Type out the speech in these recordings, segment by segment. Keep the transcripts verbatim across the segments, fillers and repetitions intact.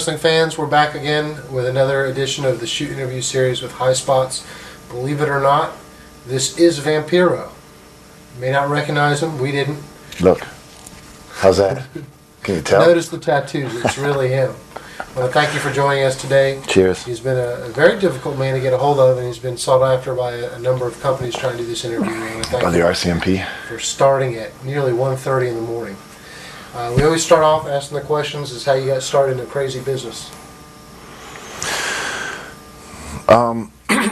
wrestling fans, we're back again with another edition of the Shoot Interview Series with High Spots. Believe it or not, this is Vampiro. You may not recognize him. We didn't. Look. How's that? Can you tell? Notice the tattoos. It's really him. Well, thank you for joining us today. Cheers. He's been a, a very difficult man to get a hold of, and he's been sought after by a, a number of companies trying to do this interview. And thank By the you R C M P? for starting at nearly one thirty in the morning. Uh, we always start off asking the questions, is how you got started in the crazy business. Um,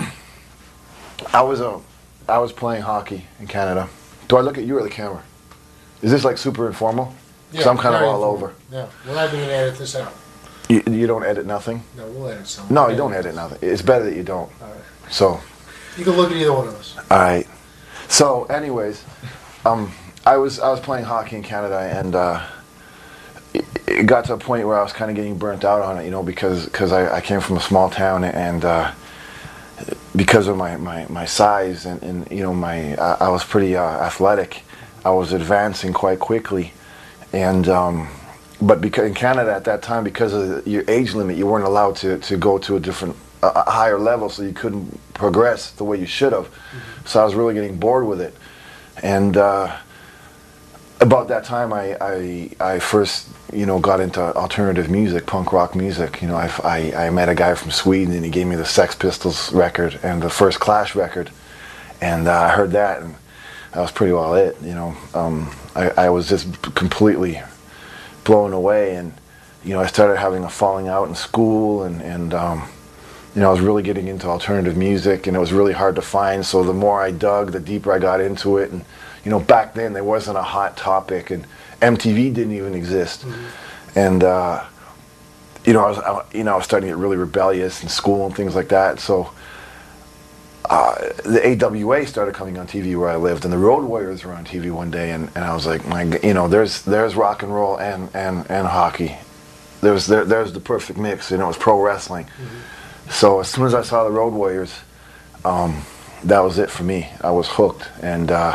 I was a, I was playing hockey in Canada. Do I look at you or the camera? Is this like super informal? Because I'm kind of all informal. over. Yeah, we're not even going to edit this out. You, you don't edit nothing? No, we'll edit some. No, you don't edit nothing. It's better that you don't. All right. So. You can look at either one of us. All right. So, anyways, um, I was I was playing hockey in Canada, and uh, it, it got to a point where I was kind of getting burnt out on it, you know, because cause I, I came from a small town, and uh, because of my, my, my size and, and you know my I, I was pretty uh, athletic. I was advancing quite quickly, and um, but because in Canada at that time, because of your age limit, you weren't allowed to, to go to a different a, a higher level, so you couldn't progress the way you should have. Mm-hmm. So I was really getting bored with it, and. Uh, About that time, I, I I first you know got into alternative music, punk rock music. You know, I, I, I met a guy from Sweden, and he gave me the Sex Pistols record and the first Clash record, and uh, I heard that, and that was pretty well it. You know, um, I I was just completely blown away, and you know I started having a falling out in school, and and um, you know I was really getting into alternative music, and it was really hard to find. So the more I dug, the deeper I got into it, and you know, back then there wasn't a hot topic, and M T V didn't even exist. Mm-hmm. And uh, you know, I was, I, you know, I was starting to get really rebellious in school and things like that. So uh, the A W A started coming on T V where I lived, and the Road Warriors were on T V one day, and, and I was like, my, you know, there's there's rock and roll and and and hockey. There's there there's the perfect mix, you know, it was pro wrestling. Mm-hmm. So as soon as I saw the Road Warriors, um, that was it for me. I was hooked, and. Uh,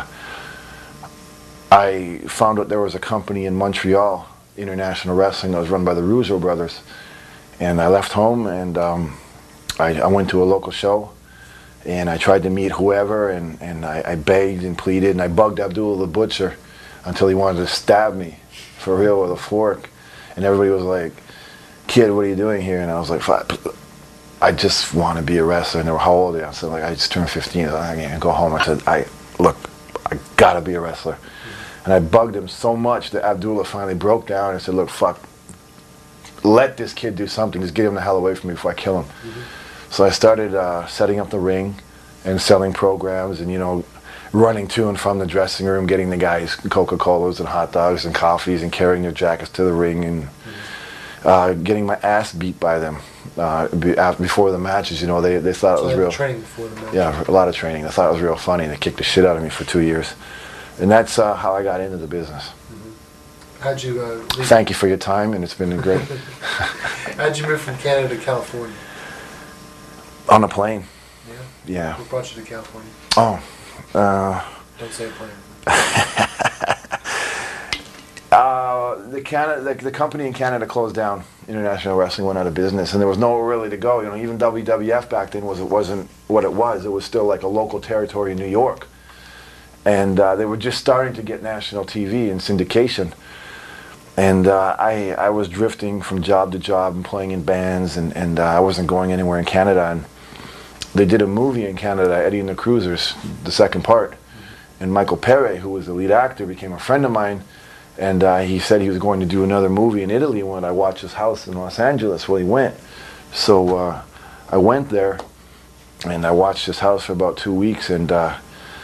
I found out there was a company in Montreal, International Wrestling, that was run by the Russo brothers. And I left home, and um, I, I went to a local show, and I tried to meet whoever, and, and I, I begged and pleaded, and I bugged Abdullah the Butcher until he wanted to stab me, for real, with a fork. And everybody was like, kid, what are you doing here? And I was like, I just want to be a wrestler. And they were, how old are you? I said, like, I just turned fifteen. I can't go home. I said, I look, I gotta be a wrestler. And I bugged him so much that Abdullah finally broke down and said, look, fuck, let this kid do something. Just get him the hell away from me before I kill him. Mm-hmm. So I started uh, setting up the ring and selling programs and, you know, running to and from the dressing room, getting the guys Coca-Colas and hot dogs and coffees and carrying their jackets to the ring, and mm-hmm. uh, getting my ass beat by them uh, be, after, before the matches. You know, they, they thought so it was real. Training before the match. Yeah, a lot of training. They thought it was real funny. They kicked the shit out of me for two years. And that's uh, how I got into the business. Mm-hmm. How'd you? Uh, leave Thank you for your time, and it's been great. How'd you move from Canada to California? On a plane. Yeah. Yeah. What brought you to California? Oh. Uh, Don't say a plane. uh, the Canada, the, the company in Canada closed down. International Wrestling went out of business, and there was nowhere really to go. You know, even W W F back then was it wasn't what it was. It was still like a local territory in New York. And uh, they were just starting to get national T V and syndication. And uh, I I was drifting from job to job and playing in bands, and, and uh, I wasn't going anywhere in Canada. And they did a movie in Canada, Eddie and the Cruisers, the second part. And Michael Pere, who was the lead actor, became a friend of mine. And uh, he said he was going to do another movie in Italy when I watched his house in Los Angeles. Well, he went. So uh, I went there, and I watched his house for about two weeks, and uh,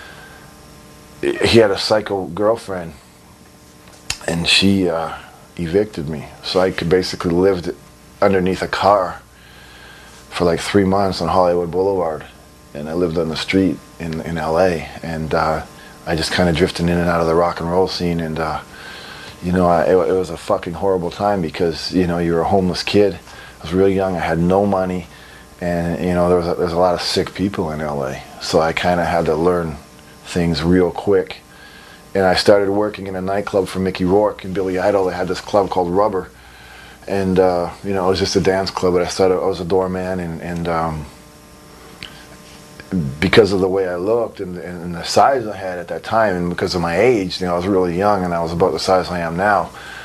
he had a psycho girlfriend, and she uh, evicted me. So I could basically live underneath a car for like three months on Hollywood Boulevard, and I lived on the street in in L A, and uh, I just kind of drifted in and out of the rock and roll scene, and uh, you know, I, it, it was a fucking horrible time because you know you're a homeless kid. I was really young. I had no money, and you know there was a, there's a lot of sick people in L A. So I kind of had to learn things real quick, and I started working in a nightclub for Mickey Rourke and Billy Idol. They had this club called Rubber, and uh, you know, it was just a dance club. But I started, I was a doorman, and and um, because of the way I looked and, and the size I had at that time, and because of my age, you know, I was really young, and I was about the size I am now.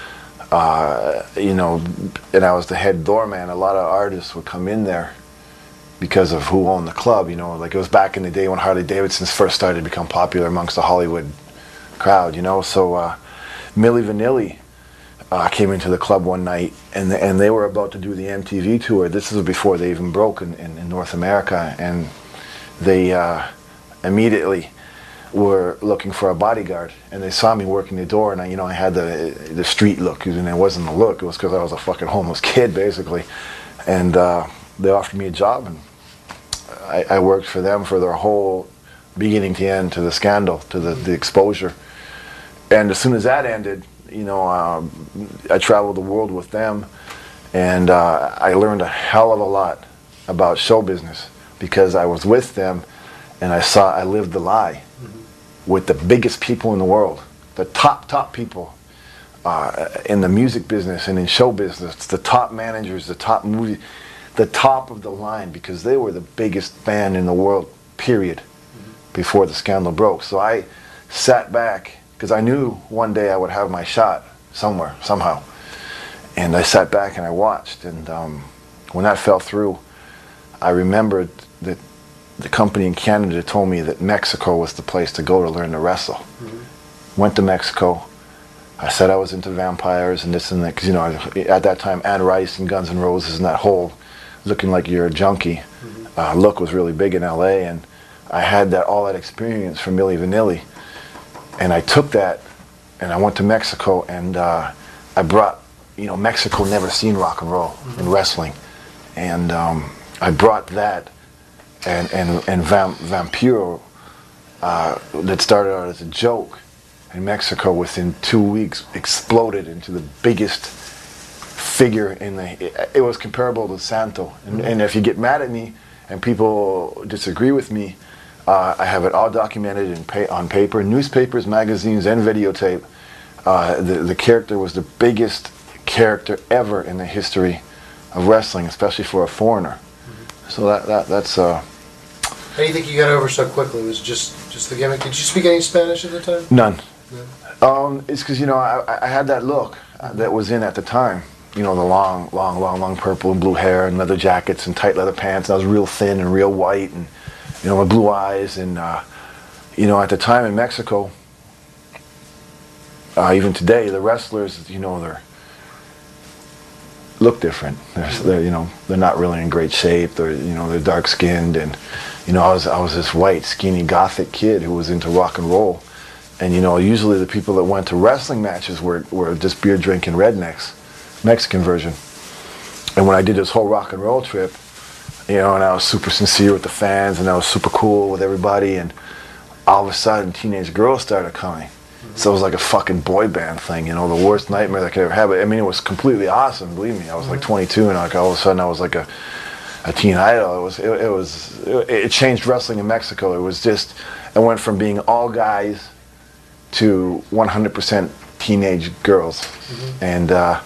Uh, you know, and I was the head doorman. A lot of artists would come in there because of who owned the club. You know, like it was back in the day when Harley Davidsons first started to become popular amongst the Hollywood crowd. You know, so uh, Milli Vanilli uh, came into the club one night, and and they were about to do the M T V tour. This was before they even broke in, in, in North America, and they uh, immediately were looking for a bodyguard, and they saw me working the door, and I, you know, I had the the street look, and it wasn't the look. It was because I was a fucking homeless kid, basically, and uh, they offered me a job, and I, I worked for them for their whole beginning to end, to the scandal, to the, the exposure, and as soon as that ended, you know, um, I traveled the world with them, and uh, I learned a hell of a lot about show business because I was with them, and I saw, I lived the lie. Mm-hmm. With the biggest people in the world, the top, top people uh, in the music business and in show business, the top managers, the top movie, the top of the line, because they were the biggest band in the world, period, mm-hmm. before the scandal broke. So I sat back, because I knew one day I would have my shot somewhere, somehow. And I sat back and I watched, and um, when that fell through, I remembered that the company in Canada told me that Mexico was the place to go to learn to wrestle. Mm-hmm. Went to Mexico. I said I was into vampires and this and that, because, you know, at that time, Anne Rice and Guns N' Roses and that whole looking like you're a junkie mm-hmm. uh, look was really big in L A, and I had that all that experience from Milli Vanilli, and I took that and I went to Mexico, and uh, I brought, you know, Mexico never seen rock and roll mm-hmm. and wrestling, and um, I brought that. And and and Vamp, Vampiro, uh, that started out as a joke in Mexico, within two weeks exploded into the biggest figure in the. It, it was comparable to Santo. And, and if you get mad at me and people disagree with me, uh, I have it all documented in pa- on paper, newspapers, magazines, and videotape. Uh, the the character was the biggest character ever in the history of wrestling, especially for a foreigner. Mm-hmm. So that that that's. Uh, How do you think you got over so quickly? Was it just just the gimmick? Did you speak any Spanish at the time? None. No. Um, it's because, you know, I, I had that look that was in at the time. You know, the long, long, long, long purple and blue hair and leather jackets and tight leather pants. And I was real thin and real white, and, you know, with blue eyes. And, uh, you know, at the time in Mexico, uh, even today, the wrestlers, you know, they're look different. They're, they're, you know, they're not really in great shape. They're, you know, they're dark skinned, and, you know, I was I was this white, skinny, gothic kid who was into rock and roll, and, you know, usually the people that went to wrestling matches were were just beer drinking rednecks, Mexican version. And when I did this whole rock and roll trip, you know, and I was super sincere with the fans, and I was super cool with everybody, and all of a sudden, teenage girls started coming. So it was like a fucking boy band thing, you know, the worst nightmare that I could ever have. I mean, it was completely awesome, believe me. I was like twenty-two, and like all of a sudden I was like a, a teen idol. It was, it, it was, it, it changed wrestling in Mexico. It was just, it went from being all guys to one hundred percent teenage girls. Mm-hmm. And uh,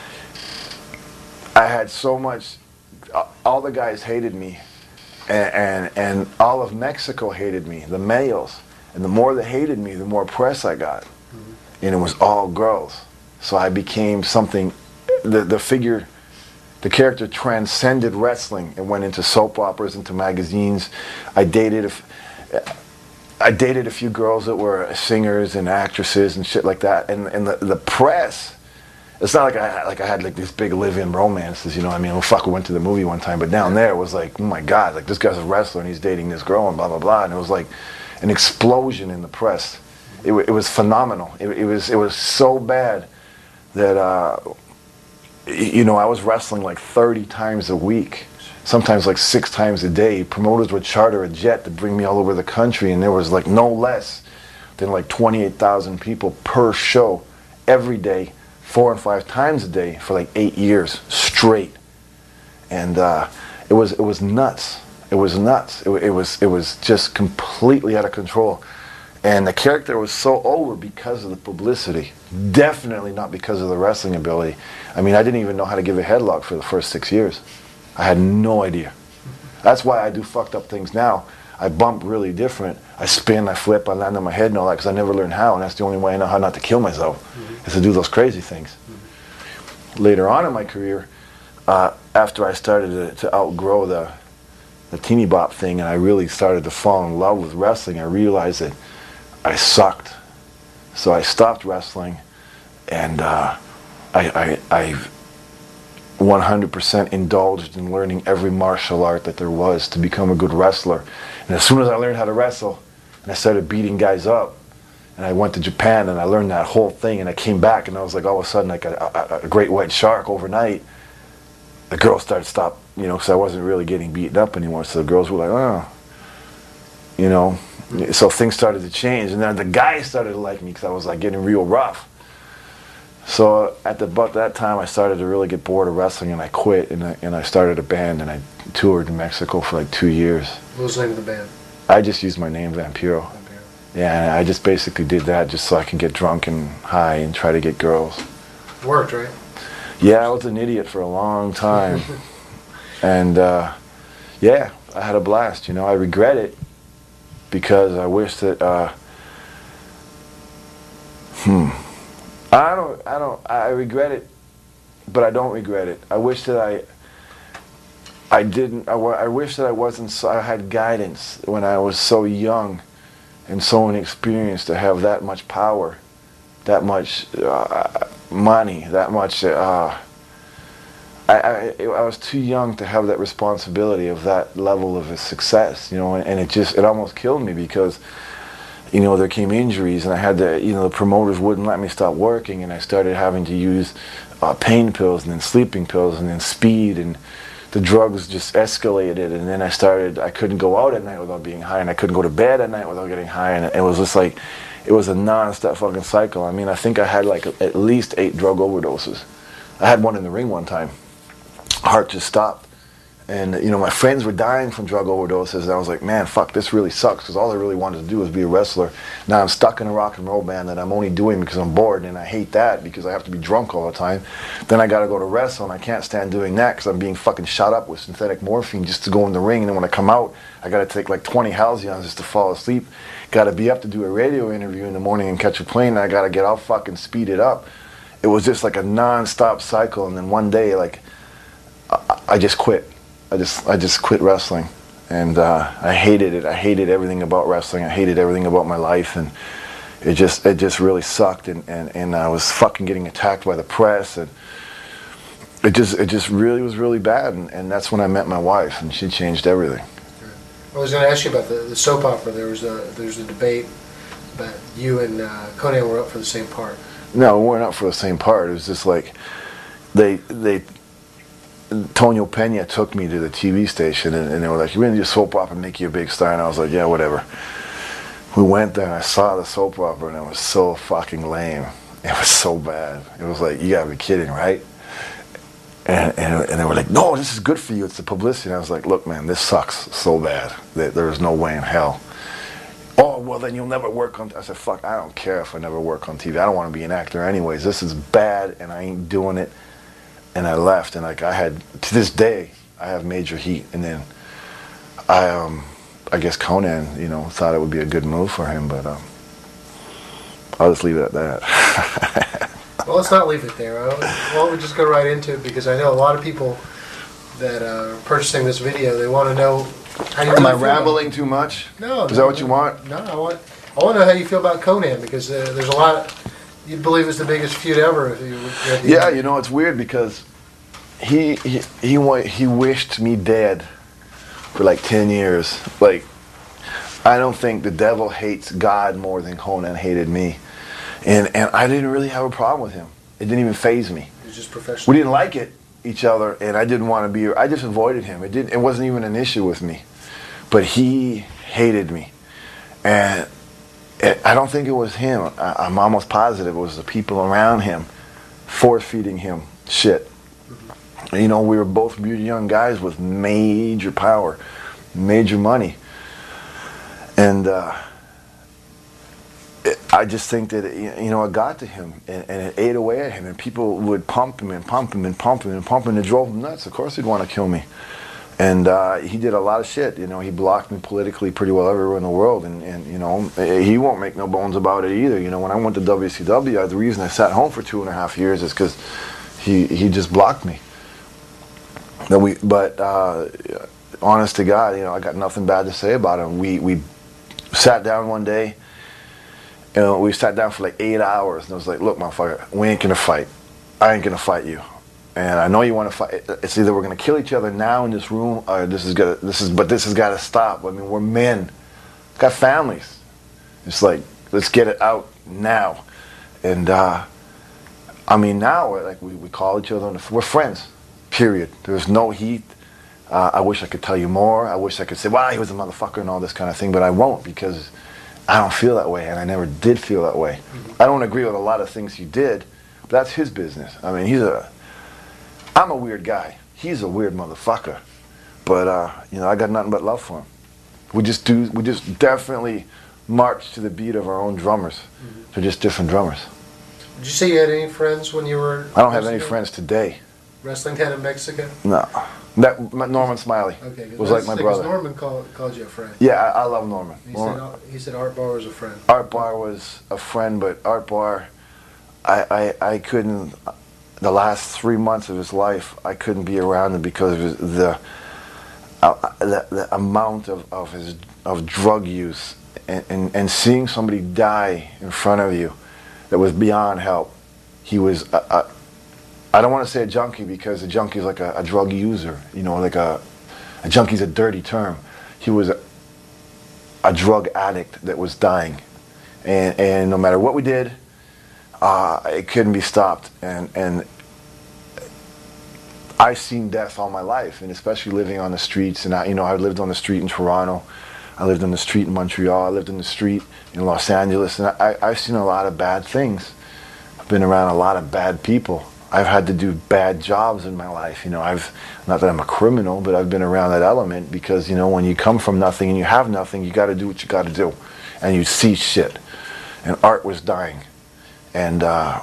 I had so much, all the guys hated me, and, and, and all of Mexico hated me, the males. And the more they hated me, the more press I got. Mm-hmm. And it was all girls. So I became something, the, the figure, the character transcended wrestling and went into soap operas, into magazines. I dated a, I dated a few girls that were singers and actresses and shit like that. And, and the, the press, it's not like I, like I had like these big live-in romances, you know what I mean? Well, fuck, we went to the movie one time, but down there it was like, oh my God, like this guy's a wrestler and he's dating this girl and blah, blah, blah. And it was like an explosion in the press. It, it was phenomenal. It, it was it was so bad that uh, you know, I was wrestling like thirty times a week, sometimes like six times a day. Promoters would charter a jet to bring me all over the country, and there was like no less than like twenty-eight thousand people per show every day, four and five times a day for like eight years straight, and uh, it was it was nuts. It was nuts. It, it was it was just completely out of control, And the character was so over because of the publicity. Definitely not because of the wrestling ability. I mean, I didn't even know how to give a headlock for the first six years. I had no idea. That's why I do fucked up things now. I bump really different. I spin, I flip, I land on my head and all that because I never learned how, and that's the only way I know how not to kill myself, mm-hmm. is to do those crazy things. Mm-hmm. Later on in my career, uh, after I started to, to outgrow the, the teeny bop thing and I really started to fall in love with wrestling, I realized that I sucked. So I stopped wrestling, and uh, I, I, I one hundred percent indulged in learning every martial art that there was to become a good wrestler. And as soon as I learned how to wrestle, and I started beating guys up, and I went to Japan and I learned that whole thing, and I came back and I was like all of a sudden like a, a, a great white shark overnight. The girls started to stop, you know, because I wasn't really getting beaten up anymore. So the girls were like, oh, you know. So things started to change, and then the guys started to like me because I was like getting real rough. So at the, about that time, I started to really get bored of wrestling, and I quit, and I, and I started a band, and I toured in Mexico for like two years. What was the name of the band? I just used my name, Vampiro. Vampiro. Yeah, and I just basically did that just so I can get drunk and high and try to get girls. Worked, right? Yeah, I was an idiot for a long time. And uh, yeah, I had a blast, you know. I regret it because I wish that, uh, hmm, I don't, I don't, I regret it, but I don't regret it. I wish that I, I didn't, I, I wish that I wasn't, so, I had guidance when I was so young and so inexperienced to have that much power, that much uh, money, that much, uh, I, I, I was too young to have that responsibility of that level of a success, you know, and, and it just, it almost killed me because, you know, there came injuries and I had to, you know, the promoters wouldn't let me stop working, and I started having to use uh, pain pills and then sleeping pills and then speed, and the drugs just escalated, and then I started, I couldn't go out at night without being high, and I couldn't go to bed at night without getting high, and it was just like, it was a non-stop fucking cycle. I mean, I think I had like at least eight drug overdoses. I had one in the ring one time. Heart just stopped, and you know, my friends were dying from drug overdoses, and I was like, man, fuck, this really sucks, because all I really wanted to do was be a wrestler. Now I'm stuck in a rock and roll band that I'm only doing because I'm bored, and I hate that because I have to be drunk all the time. Then I gotta go to wrestle, and I can't stand doing that because I'm being fucking shot up with synthetic morphine just to go in the ring, and then when I come out, I gotta take like twenty Halcyons just to fall asleep. Gotta be up to do a radio interview in the morning and catch a plane, and I gotta get all fucking speeded up. It was just like a non-stop cycle, and then one day, like, I, I just quit. I just I just quit wrestling, and uh, I hated it. I hated everything about wrestling. I hated everything about my life, and it just it just really sucked. And, and, and I was fucking getting attacked by the press, and it just it just really was really bad. And, and that's when I met my wife, and she changed everything. I was going to ask you about the, the soap opera. There was a there's a debate that you and uh, Konnan were up for the same part. No, we weren't up for the same part. It was just like they they. Tonio Pena took me to the T V station, and, and they were like, "You're going to do a soap opera and make you a big star." And I was like, "Yeah, whatever." We went there, and I saw the soap opera, and it was so fucking lame. It was so bad. It was like, you got to be kidding, right? And, and and they were like, "No, this is good for you. It's the publicity." And I was like, "Look, man, this sucks so bad that there's no way in hell." "Oh, well, then you'll never work on..." I said, "Fuck, I don't care if I never work on T V. I don't want to be an actor anyways. This is bad, and I ain't doing it." And I left, and like I had, to this day, I have major heat. And then I, um, I guess Konnan, you know, thought it would be a good move for him, but um, I'll just leave it at that. Well, let's not leave it there. Why don't we just go right into it, because I know a lot of people that are purchasing this video, they want to know how you. Am I rambling too much? No. Is no, that what you want? No, I want. I want to know how you feel about Konnan, because uh, there's a lot. You believe it's the biggest feud ever. If you read the yeah, you know, it's weird because he he he, wa- he wished me dead for like ten years. Like, I don't think the devil hates God more than Konnan hated me, and and I didn't really have a problem with him. It didn't even faze me. He's just professional. We didn't like it each other, and I didn't want to be. I just avoided him. It didn't. It wasn't even an issue with me, but he hated me, and. I don't think it was him. I'm almost positive it was the people around him force-feeding him shit. You know, we were both young guys with major power, major money. And uh, I just think that, it, you know, it got to him, and, and it ate away at him, and people would pump him and pump him and pump him and pump him, and it drove him nuts. Of course he'd want to kill me. And uh, he did a lot of shit. You know, he blocked me politically pretty well everywhere in the world, and, and you know, he won't make no bones about it either. You know, when I went to W C W, the reason I sat home for two and a half years is because he, he just blocked me. But, we, but uh, honest to God, you know, I got nothing bad to say about him. We, we sat down one day, you know, we sat down for like eight hours, and I was like, look, motherfucker, we ain't gonna fight. I ain't gonna fight you. And I know you want to fight. It's either we're gonna kill each other now in this room, or this is gonna, this is, but this has got to stop. I mean, we're men, got families. It's like, let's get it out now. And uh, I mean, now we're like we, we call each other on the, we're friends. Period. There's no heat. Uh, I wish I could tell you more. I wish I could say, "Wow, he was a motherfucker" and all this kind of thing, but I won't, because I don't feel that way, and I never did feel that way. Mm-hmm. I don't agree with a lot of things he did, but that's his business. I mean, he's a. I'm a weird guy. He's a weird motherfucker, but uh, you know, I got nothing but love for him. We just do. We just definitely march to the beat of our own drummers. Mm-hmm. They're just different drummers. Did you say you had any friends when you were? I don't have any friends today. Wrestling head in Mexico? No. That Norman Smiley okay, was like my brother. Norman called, called you a friend. Yeah, I, I love Norman. He, Norman. Said, he said Art Barr was a friend. Art Barr was a friend, but Art Barr, I, I, I couldn't, the last three months of his life, I couldn't be around him because of his, the, uh, the the amount of, of his of drug use, and, and, and seeing somebody die in front of you that was beyond help. He was a, a I don't want to say a junkie, because a junkie is like a, a drug user, you know, like a, a junkie's a dirty term. He was a, a drug addict that was dying, and and no matter what we did, uh, it couldn't be stopped. And and I've seen death all my life, and especially living on the streets. And I, you know, I lived on the street in Toronto, I lived on the street in Montreal, I lived on the street in Los Angeles, and I, I've seen a lot of bad things. I've been around a lot of bad people. I've had to do bad jobs in my life. You know, I've, not that I'm a criminal, but I've been around that element, because, you know, when you come from nothing and you have nothing, you got to do what you got to do. And you see shit. And Art was dying. And uh,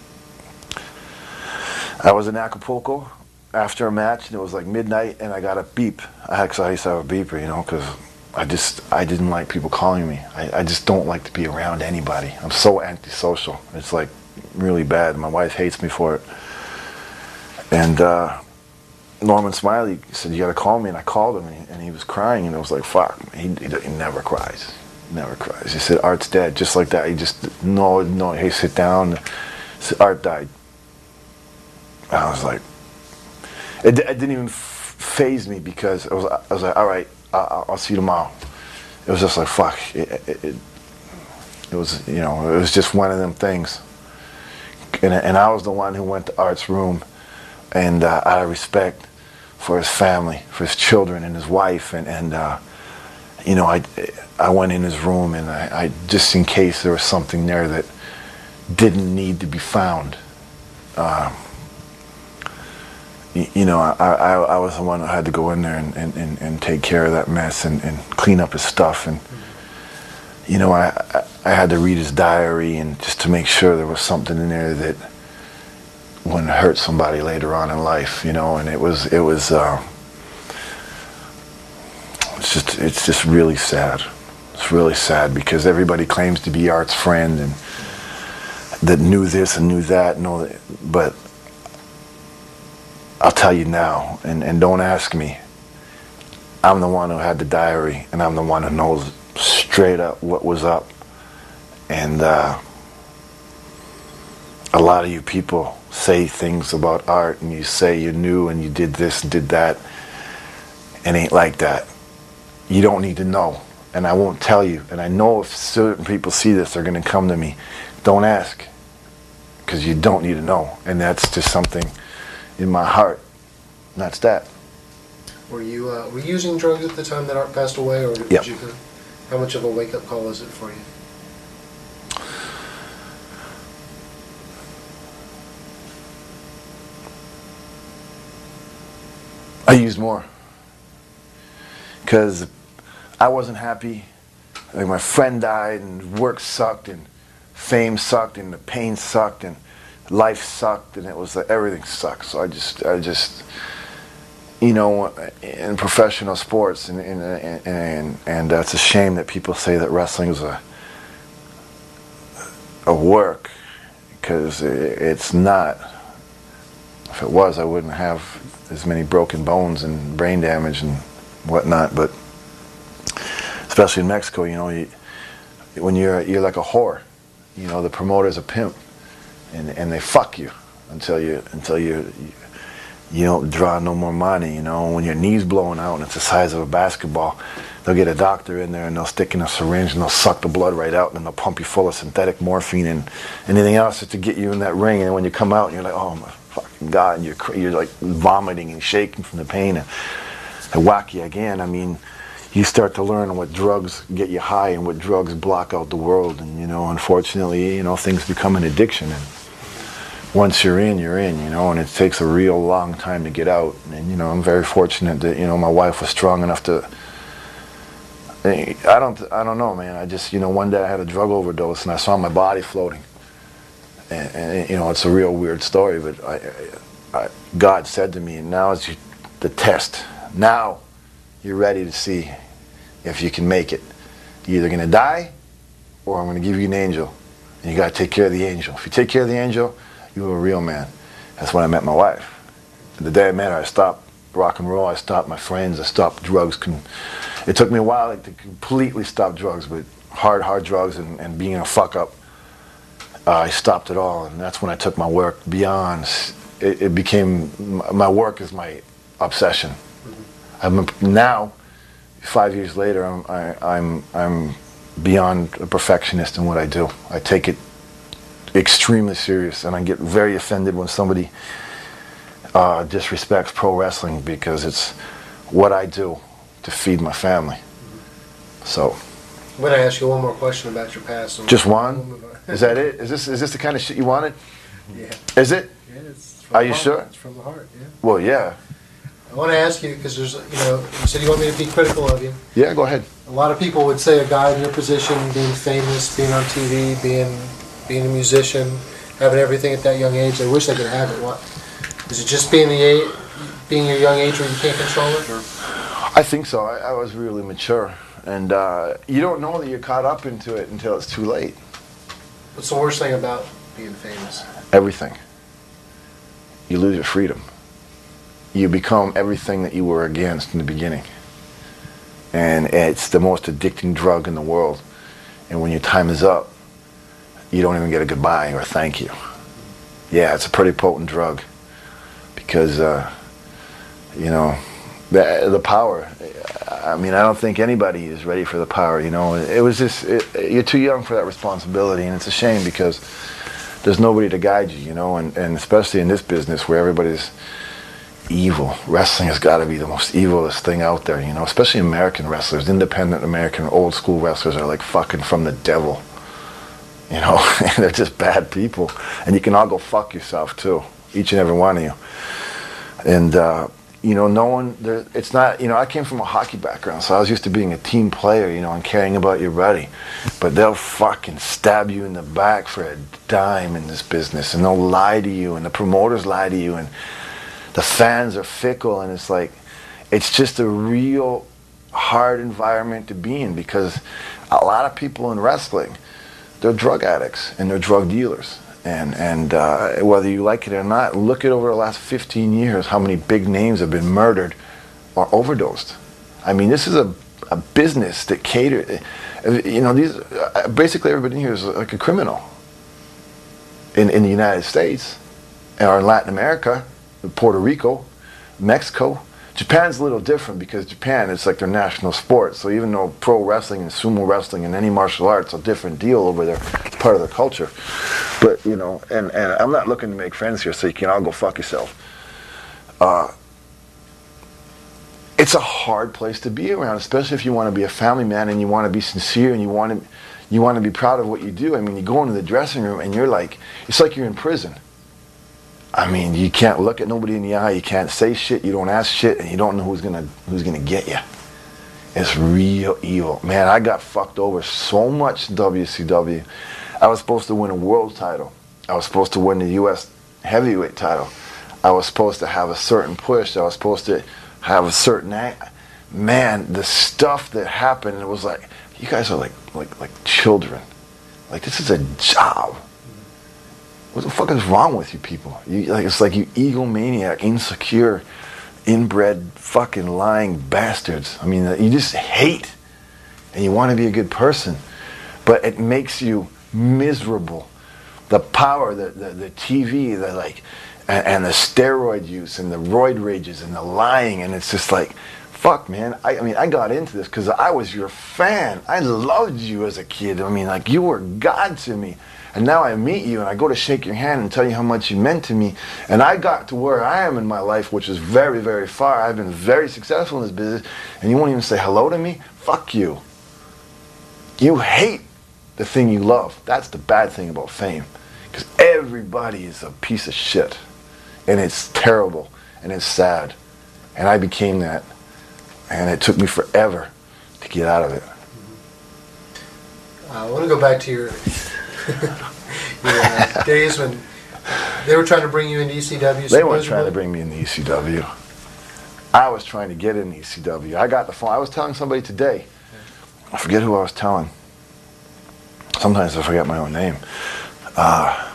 I was in Acapulco after a match, and it was like midnight, and I got a beep. I actually used to have a beeper, you know, because I just, I didn't like people calling me. I, I just don't like to be around anybody. I'm so antisocial. It's like, really bad. My wife hates me for it. And uh, Norman Smiley said, "You got to call me," and I called him, and he, and he was crying, and I was like, "Fuck!" He, he, he never cries, never cries. He said, "Art's dead," just like that. He just no, no. Hey, sit down. He said, "Art died." And I was like, it, it didn't even faze me, because I was, I was like, "All right, I'll, I'll see you tomorrow." It was just like, fuck. It, it, it, it was, you know, it was just one of them things. And, and I was the one who went to Art's room, and uh, out of respect for his family, for his children and his wife, and, and uh, you know, I, I went in his room, and I, I just in case there was something there that didn't need to be found. Uh, you, you know, I, I, I was the one who had to go in there and, and, and, and take care of that mess, and, and clean up his stuff. And you know, I, I I had to read his diary, and just to make sure there was something in there that wouldn't hurt somebody later on in life, you know. And it was it was uh, it's just it's just really sad. It's really sad, because everybody claims to be Art's friend, and that knew this and knew that, and all that. But I'll tell you now, and, and don't ask me. I'm the one who had the diary, and I'm the one who knows straight up what was up. And uh, a lot of you people say things about Art, and you say you knew and you did this and did that. It ain't like that. You don't need to know, and I won't tell you. And I know if certain people see this, they're going to come to me. Don't ask, because you don't need to know. And that's just something in my heart. And that's that. Were you uh, were you using drugs at the time that Art passed away, or did yep. you? How much of a wake-up call was it for you? I used more, because I wasn't happy. Like, my friend died, and work sucked, and fame sucked and the pain sucked and life sucked and it was like everything sucked. So I just, I just, you know, in professional sports and and and and, and uh, it's a shame that people say that wrestling is a a work, because it's not. If it was, I wouldn't have as many broken bones and brain damage and whatnot. But especially in Mexico, you know, you, when you're you're like a whore, you know, the promoter's a pimp, and and they fuck you until you until you. you you don't draw no more money, you know. When your knee's blowing out and it's the size of a basketball, they'll get a doctor in there and they'll stick in a syringe and they'll suck the blood right out and then they'll pump you full of synthetic morphine and anything else just to get you in that ring. And when you come out and you're like, oh my fucking God, and you're, you're like vomiting and shaking from the pain, and they whack you again. I mean, you start to learn what drugs get you high and what drugs block out the world. And, you know, unfortunately, you know, things become an addiction. And once you're in, you're in, you know, and it takes a real long time to get out. And, you know, I'm very fortunate that, you know, my wife was strong enough to, I don't, I don't know, man. I just, you know, one day I had a drug overdose and I saw my body floating. And, and you know, it's a real weird story, but I, I, I, God said to me, now is the test. Now you're ready to see if you can make it. You're either going to die or I'm going to give you an angel. And you got to take care of the angel. If you take care of the angel, you're a real man. That's when I met my wife. The day I met her, I stopped rock and roll, I stopped my friends, I stopped drugs. It took me a while to completely stop drugs, but hard, hard drugs and, and being a fuck up, uh, I stopped it all. And that's when I took my work beyond. It, it became, my work is my obsession. Mm-hmm. I'm now, five years later, I'm, I, I'm, I'm beyond a perfectionist in what I do. I take it extremely serious, and I get very offended when somebody uh, disrespects pro wrestling, because it's what I do to feed my family. So I'm going to ask you one more question about your past. Just one? Is that it? Is this is this the kind of shit you wanted? Yeah. Is it? Yeah, it's from Are the you heart. sure? It's from the heart, yeah. Well, yeah. I want to ask you, because there's, you know, you said you want me to be critical of you. Yeah, go ahead. A lot of people would say a guy in your position, being famous, being on T V, being being a musician, having everything at that young age, they wish they could have it. What is it? Just being the age, being your young age where you can't control it? Or? I think so. I, I was really mature, and uh, you don't know that you're caught up into it until it's too late. What's the worst thing about being famous? Everything. You lose your freedom. You become everything that you were against in the beginning, and it's the most addicting drug in the world. And when your time is up, you don't even get a goodbye or a thank you. Yeah, it's a pretty potent drug, because uh, you know, the, the power. I mean, I don't think anybody is ready for the power. You know, it was just it, you're too young for that responsibility, and it's a shame because there's nobody to guide you. You know, and, and especially in this business where everybody's evil. Wrestling has got to be the most evilest thing out there. You know, especially American wrestlers, independent American old school wrestlers are like fucking from the devil. You know, and they're just bad people. And you can all go fuck yourself too, each and every one of you. And, uh, you know, no one, there, it's not, you know, I came from a hockey background, so I was used to being a team player, you know, and caring about your buddy. But they'll fucking stab you in the back for a dime in this business, and they'll lie to you, and the promoters lie to you, and the fans are fickle, and it's like, it's just a real hard environment to be in, because a lot of people in wrestling, they're drug addicts and they're drug dealers, and and uh, whether you like it or not, look at over the last fifteen years how many big names have been murdered or overdosed. I mean, this is a, a business that caters, you know, these basically everybody in here is like a criminal in in the United States or in Latin America, Puerto Rico, Mexico. Japan's a little different because Japan is like their national sport. So even though pro wrestling and sumo wrestling and any martial arts are a different deal over there, it's part of their culture. But, you know, and, and I'm not looking to make friends here, so you can all go fuck yourself. Uh, it's a hard place to be around, especially if you want to be a family man and you want to be sincere and you want to, you want to be proud of what you do. I mean, you go into the dressing room and you're like, it's like you're in prison. I mean, you can't look at nobody in the eye, you can't say shit, you don't ask shit, and you don't know who's gonna who's gonna get you. is real evil. Man, I got fucked over so much in W C W. I was supposed to win a world title. I was supposed to win the U S heavyweight title. I was supposed to have a certain push. I was supposed to have a certain act. Man, the stuff that happened, it was like, you guys are like like like children. Like, this is a job. What the fuck is wrong with you people? You, like, it's like you egomaniac, insecure, inbred, fucking lying bastards. I mean, you just hate, and you want to be a good person, but it makes you miserable. The power, the the, the T V, the like, and, and the steroid use, and the roid rages, and the lying, and it's just like, fuck, man. I, I mean, I got into this because I was your fan. I loved you as a kid. I mean, like, you were God to me. And now I meet you and I go to shake your hand and tell you how much you meant to me. And I got to where I am in my life, which is very, very far. I've been very successful in this business. And you won't even say hello to me? Fuck you. You hate the thing you love. That's the bad thing about fame. Because everybody is a piece of shit. And it's terrible. And it's sad. And I became that. And it took me forever to get out of it. Uh, I want to go back to your, your uh, days when they were trying to bring you into E C W. They weren't trying to bring me into E C W. I was trying to get into E C W. I got the phone. I was telling somebody today. I forget who I was telling. Sometimes I forget my own name. Uh,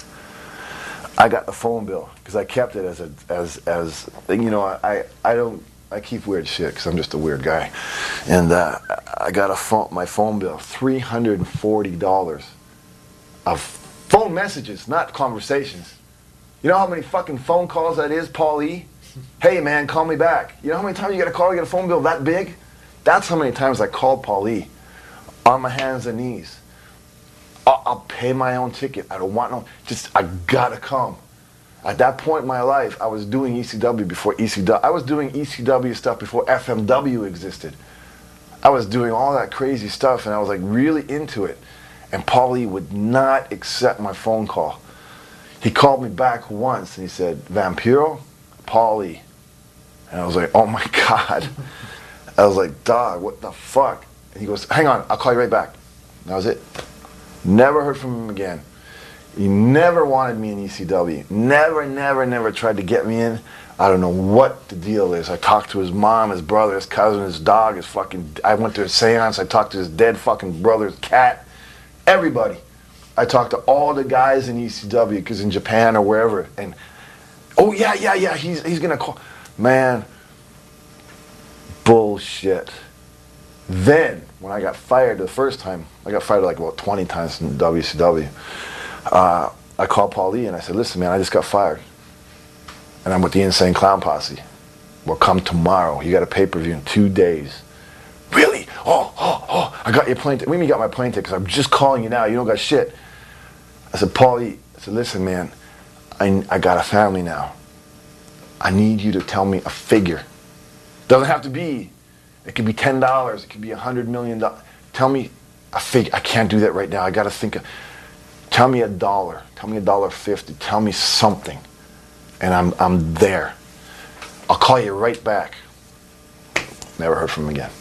I got the phone bill because I kept it as a as as you know. I I don't. I keep weird shit because I'm just a weird guy. And uh, I got a phone, my phone bill, three hundred forty dollars of phone messages, not conversations. You know how many fucking phone calls that is, Paul E? Hey man, call me back. You know how many times you get a call, you get a phone bill that big? That's how many times I called Paul E. On my hands and knees. I'll, I'll pay my own ticket. I don't want no, just, I gotta come. At that point in my life, I was doing E C W before E C W. I was doing E C W stuff before F M W existed. I was doing all that crazy stuff, and I was like really into it. And Paulie would not accept my phone call. He called me back once, and he said, Vampiro, Paulie. And I was like, oh my God. I was like, dog, what the fuck? And he goes, hang on, I'll call you right back. And that was it. Never heard from him again. He never wanted me in E C W. Never, never, never tried to get me in. I don't know what the deal is. I talked to his mom, his brother, his cousin, his dog, his fucking... I went to a seance. I talked to his dead fucking brother's cat. Everybody. I talked to all the guys in E C W, because in Japan or wherever. And, oh, yeah, yeah, yeah, he's, he's going to call... Man, bullshit. Then, when I got fired the first time, I got fired like about twenty times in W C W. Uh, I called Paul Lee and I said, listen man, I just got fired. And I'm with the Insane Clown Posse. Well, come tomorrow. You got a pay-per-view in two days. Really? Oh, oh, oh, I got your plane ticket. What do you mean you got my plane ticket? Because I'm just calling you now. You don't got shit. I said, Paul Lee, I said, listen man, I, I got a family now. I need you to tell me a figure. Doesn't have to be, it could be ten dollars. It could be a hundred million dollars. Tell me a figure. I can't do that right now. I got to think of... Tell me a dollar. Tell me a dollar fifty. Tell me something, and I'm I'm there. I'll call you right back. Never heard from him again.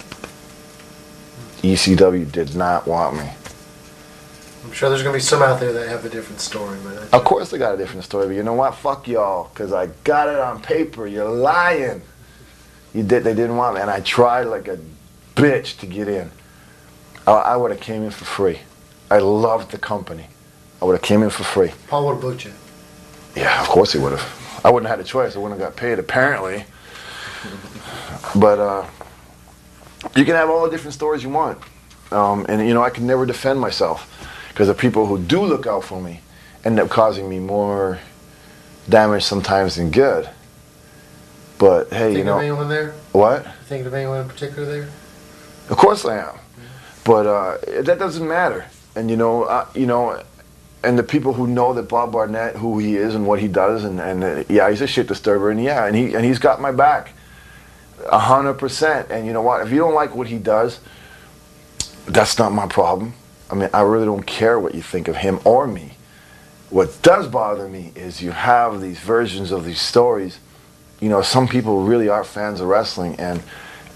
E C W did not want me. I'm sure there's gonna be some out there that have a different story, but of course they got a different story. But you know what? Fuck y'all, because I got it on paper. You're lying. You did. They didn't want me, and I tried like a bitch to get in. I, I would have came in for free. I loved the company. I would have came in for free. Paul would have booked you. Yeah, of course he would have. I wouldn't have had a choice. I wouldn't have got paid, apparently. But uh, you can have all the different stories you want. Um, and, you know, I can never defend myself. Because the people who do look out for me end up causing me more damage sometimes than good. But, hey, you know... Think of anyone there? What? Think of anyone in particular there? Of course I am. But uh, that doesn't matter. And you know, uh, you know, and the people who know that Bob Barnett, who he is and what he does, and, and uh, yeah, he's a shit disturber, and yeah, and he and he's got my back, a hundred percent. And you know what? If you don't like what he does, that's not my problem. I mean, I really don't care what you think of him or me. What does bother me is you have these versions of these stories. You know, some people really are fans of wrestling, and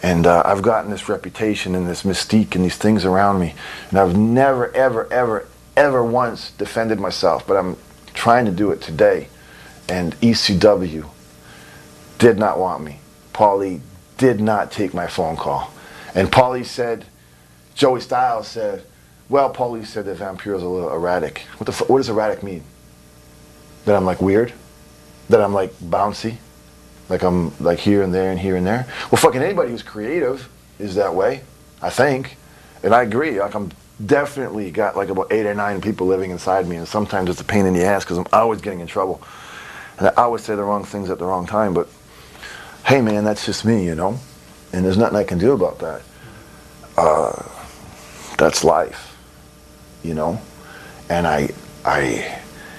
And uh, I've gotten this reputation and this mystique and these things around me. And I've never, ever, ever, ever once defended myself. But I'm trying to do it today. And E C W did not want me. Paulie did not take my phone call. And Paulie said, Joey Styles said, well, Paulie said that Vampiro's a little erratic. What the f- what does erratic mean? That I'm like weird? That I'm like bouncy? Like I'm like here and there and here and there? Well, fucking anybody who's creative is that way, I think. And I agree. Like I'm definitely got like about eight or nine people living inside me, and sometimes it's a pain in the ass because I'm always getting in trouble. And I always say the wrong things at the wrong time, but hey man, that's just me, you know? And there's nothing I can do about that. Uh, that's life, you know? And I, I,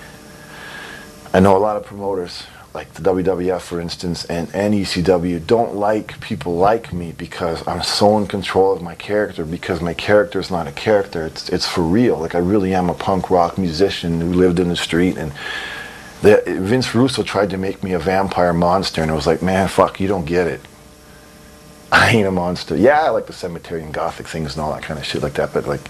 I know a lot of promoters, like the W W F for instance, and, and E C W, don't like people like me because I'm so in control of my character, because my character is not a character, it's, it's for real. Like I really am a punk rock musician who lived in the street, and the, Vince Russo tried to make me a vampire monster, and I was like, man, fuck, you don't get it. I ain't a monster. Yeah, I like the cemetery and gothic things and all that kind of shit like that, but like,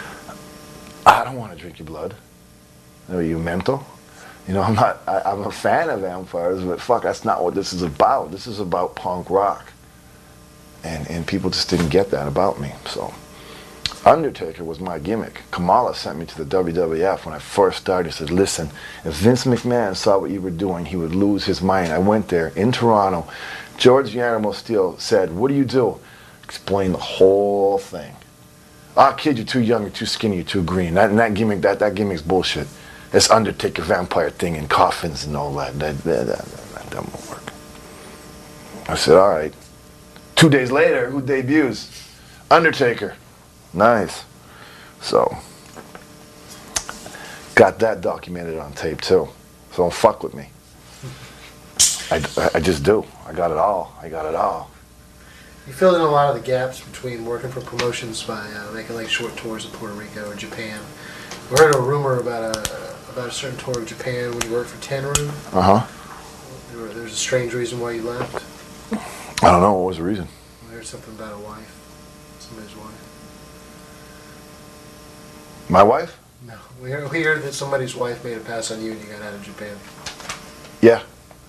I don't want to drink your blood. Are you mental? You know, I'm not, I, I'm a fan of vampires, but fuck, that's not what this is about. This is about punk rock. And, and people just didn't get that about me, so. Undertaker was my gimmick. Kamala sent me to the W W F when I first started. He said, listen, if Vince McMahon saw what you were doing, he would lose his mind. I went there in Toronto. George the Animal Steel said, what do you do? Explain the whole thing. Ah, kid, you're too young, you're too skinny, you're too green. That, that gimmick, that, that gimmick's bullshit. This Undertaker vampire thing and coffins and all that, that, that, that, that, that won't work. I said, all right. Two days later, who debuts? Undertaker. Nice. So, got that documented on tape too. So don't fuck with me. I, I just do. I got it all. I got it all. You filled in a lot of the gaps between working for promotions by uh, making like short tours in Puerto Rico or Japan. We heard a rumor about a about a certain tour of Japan when you worked for Tenryu. Uh huh. There, were- there was a strange reason why you left. I don't know. What was the reason? I heard something about a wife, somebody's wife. My wife? No, we heard, we heard that somebody's wife made a pass on you and you got out of Japan. Yeah.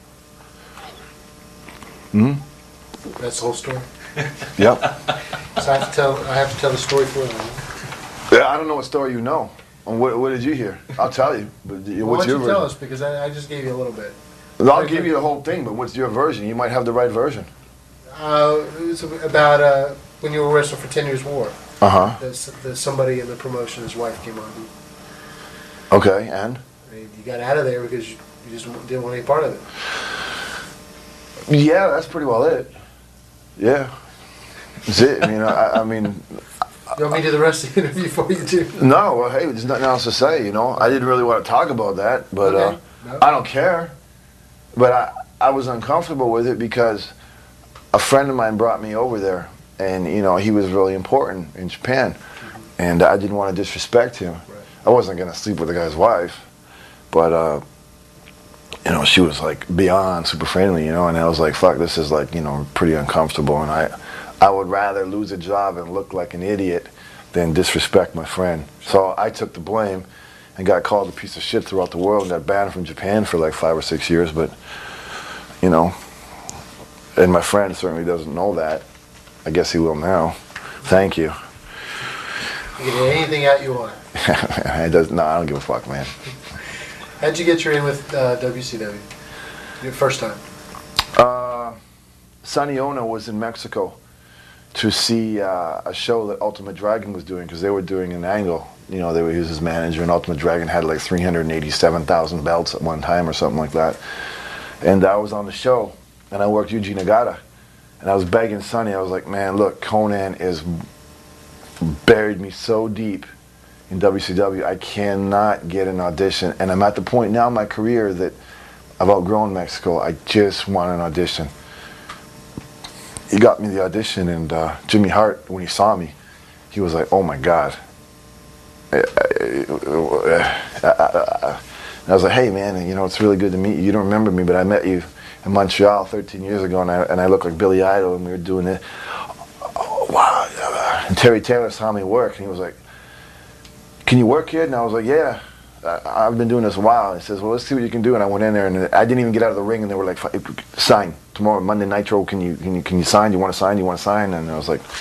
Hmm. That's the whole story. Yep. So I have to tell. I have to tell the story for them. Yeah, I don't know what story you know. And what, what did you hear? I'll tell you. But Well, what's why don't your you tell version? us, because I, I just gave you a little bit. I'll give you the whole thing, but what's your version? You might have the right version. Uh, it was about uh, when you were wrestling for Ten Years War. Uh huh. That that somebody in the promotion, his wife came on. Okay, and? I mean, you got out of there because you, you just didn't want any part of it. Yeah, that's pretty well it. Yeah. That's it. I mean, I, I mean, You want me to do the rest of the interview for you too? no, well, hey, there's nothing else to say, you know. I didn't really want to talk about that, but Okay. uh, No. I don't care. But I, I was uncomfortable with it because a friend of mine brought me over there, and, you know, he was really important in Japan, Mm-hmm. and I didn't want to disrespect him. Right. I wasn't going to sleep with the guy's wife, but, uh, you know, she was, like, beyond super friendly, you know, and I was like, fuck, this is, like, you know, pretty uncomfortable, and I, I would rather lose a job and look like an idiot than disrespect my friend. So I took the blame and got called a piece of shit throughout the world and got banned from Japan for like five or six years, but, you know, and my friend certainly doesn't know that. I guess he will now. Thank you. You can get anything out you want. it does, no, I don't give a fuck, man. How'd you get your in with uh, W C W? Your first time? Uh, Sonny Ono was in Mexico to see uh, a show that Ultimate Dragon was doing, because they were doing an angle. You know, they were, he was his manager, and Ultimate Dragon had like three hundred eighty-seven thousand belts at one time or something like that. And I was on the show, and I worked Yuji Nagata. And I was begging Sonny, I was like, man, look, Conan is buried me so deep in W C W, I cannot get an audition. And I'm at the point now in my career that I've outgrown Mexico. I just want an audition. He got me the audition, and uh, Jimmy Hart, when he saw me, he was like, oh my God. And I was like, hey man, you know, it's really good to meet you. You don't remember me, but I met you in Montreal thirteen years ago, and I, and I look like Billy Idol, and we were doing it. And Terry Taylor saw me work, and he was like, "Can you work, kid?" And I was like, "Yeah, I, I've been doing this a while." And he says, "Well, let's see what you can do." And I went in there, and I didn't even get out of the ring, and they were like, "Sign tomorrow, Monday Nitro. Can you can you can you sign? You want to sign? You want to sign?" And I was like,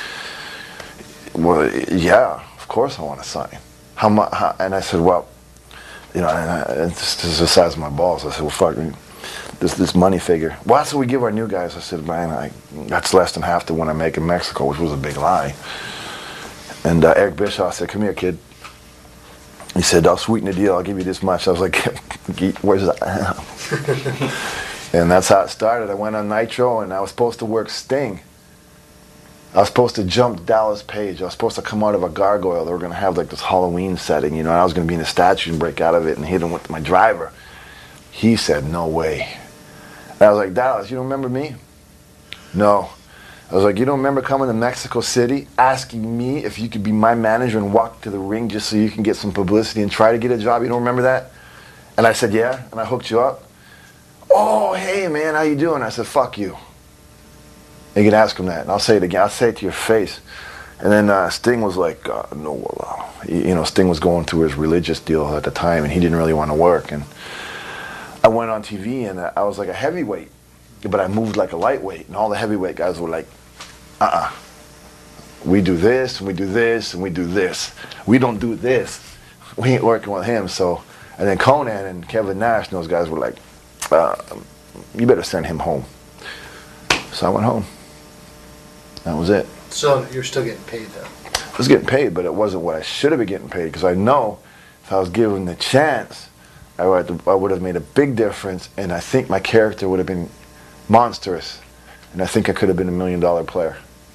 "Well, yeah, of course I want to sign. How much?" And I said, "Well, you know, and I, this, this is the size of my balls." I said, "Well, fuck me. This this money figure. Well, that's what we give our new guys." I said, "Man, I, that's less than half the one I make in Mexico," which was a big lie. And uh, Eric Bischoff said, "Come here, kid." He said, "I'll sweeten the deal. I'll give you this much." I was like, "Where's that?" And that's how it started. I went on Nitro, and I was supposed to work Sting. I was supposed to jump Dallas Page. I was supposed to come out of a gargoyle. They were going to have like this Halloween setting, you know, and I was going to be in a statue and break out of it and hit him with my driver. He said, "No way." And I was like, "Dallas, you don't remember me?" "No." I was like, "You don't remember coming to Mexico City, asking me if you could be my manager and walk to the ring just so you can get some publicity and try to get a job? You don't remember that?" And I said, "Yeah," and I hooked you up. "Oh, hey, man, how you doing?" I said, "Fuck you." And you can ask him that, and I'll say it again. I'll say it to your face. And then uh, Sting was like, uh, no, well, uh, you know, Sting was going through his religious deal at the time, and he didn't really want to work. And I went on T V, and I was like a heavyweight, but I moved like a lightweight, and all the heavyweight guys were like, uh-uh. We do this, and we do this, and we do this. We don't do this. We ain't working with him. So, and then Conan and Kevin Nash and those guys were like, uh, you better send him home. So I went home. That was it. So you're still getting paid, though? I was getting paid, but it wasn't what I should have been getting paid, because I know if I was given the chance, I would, I would have made a big difference, and I think my character would have been monstrous, and I think I could have been a million dollar player.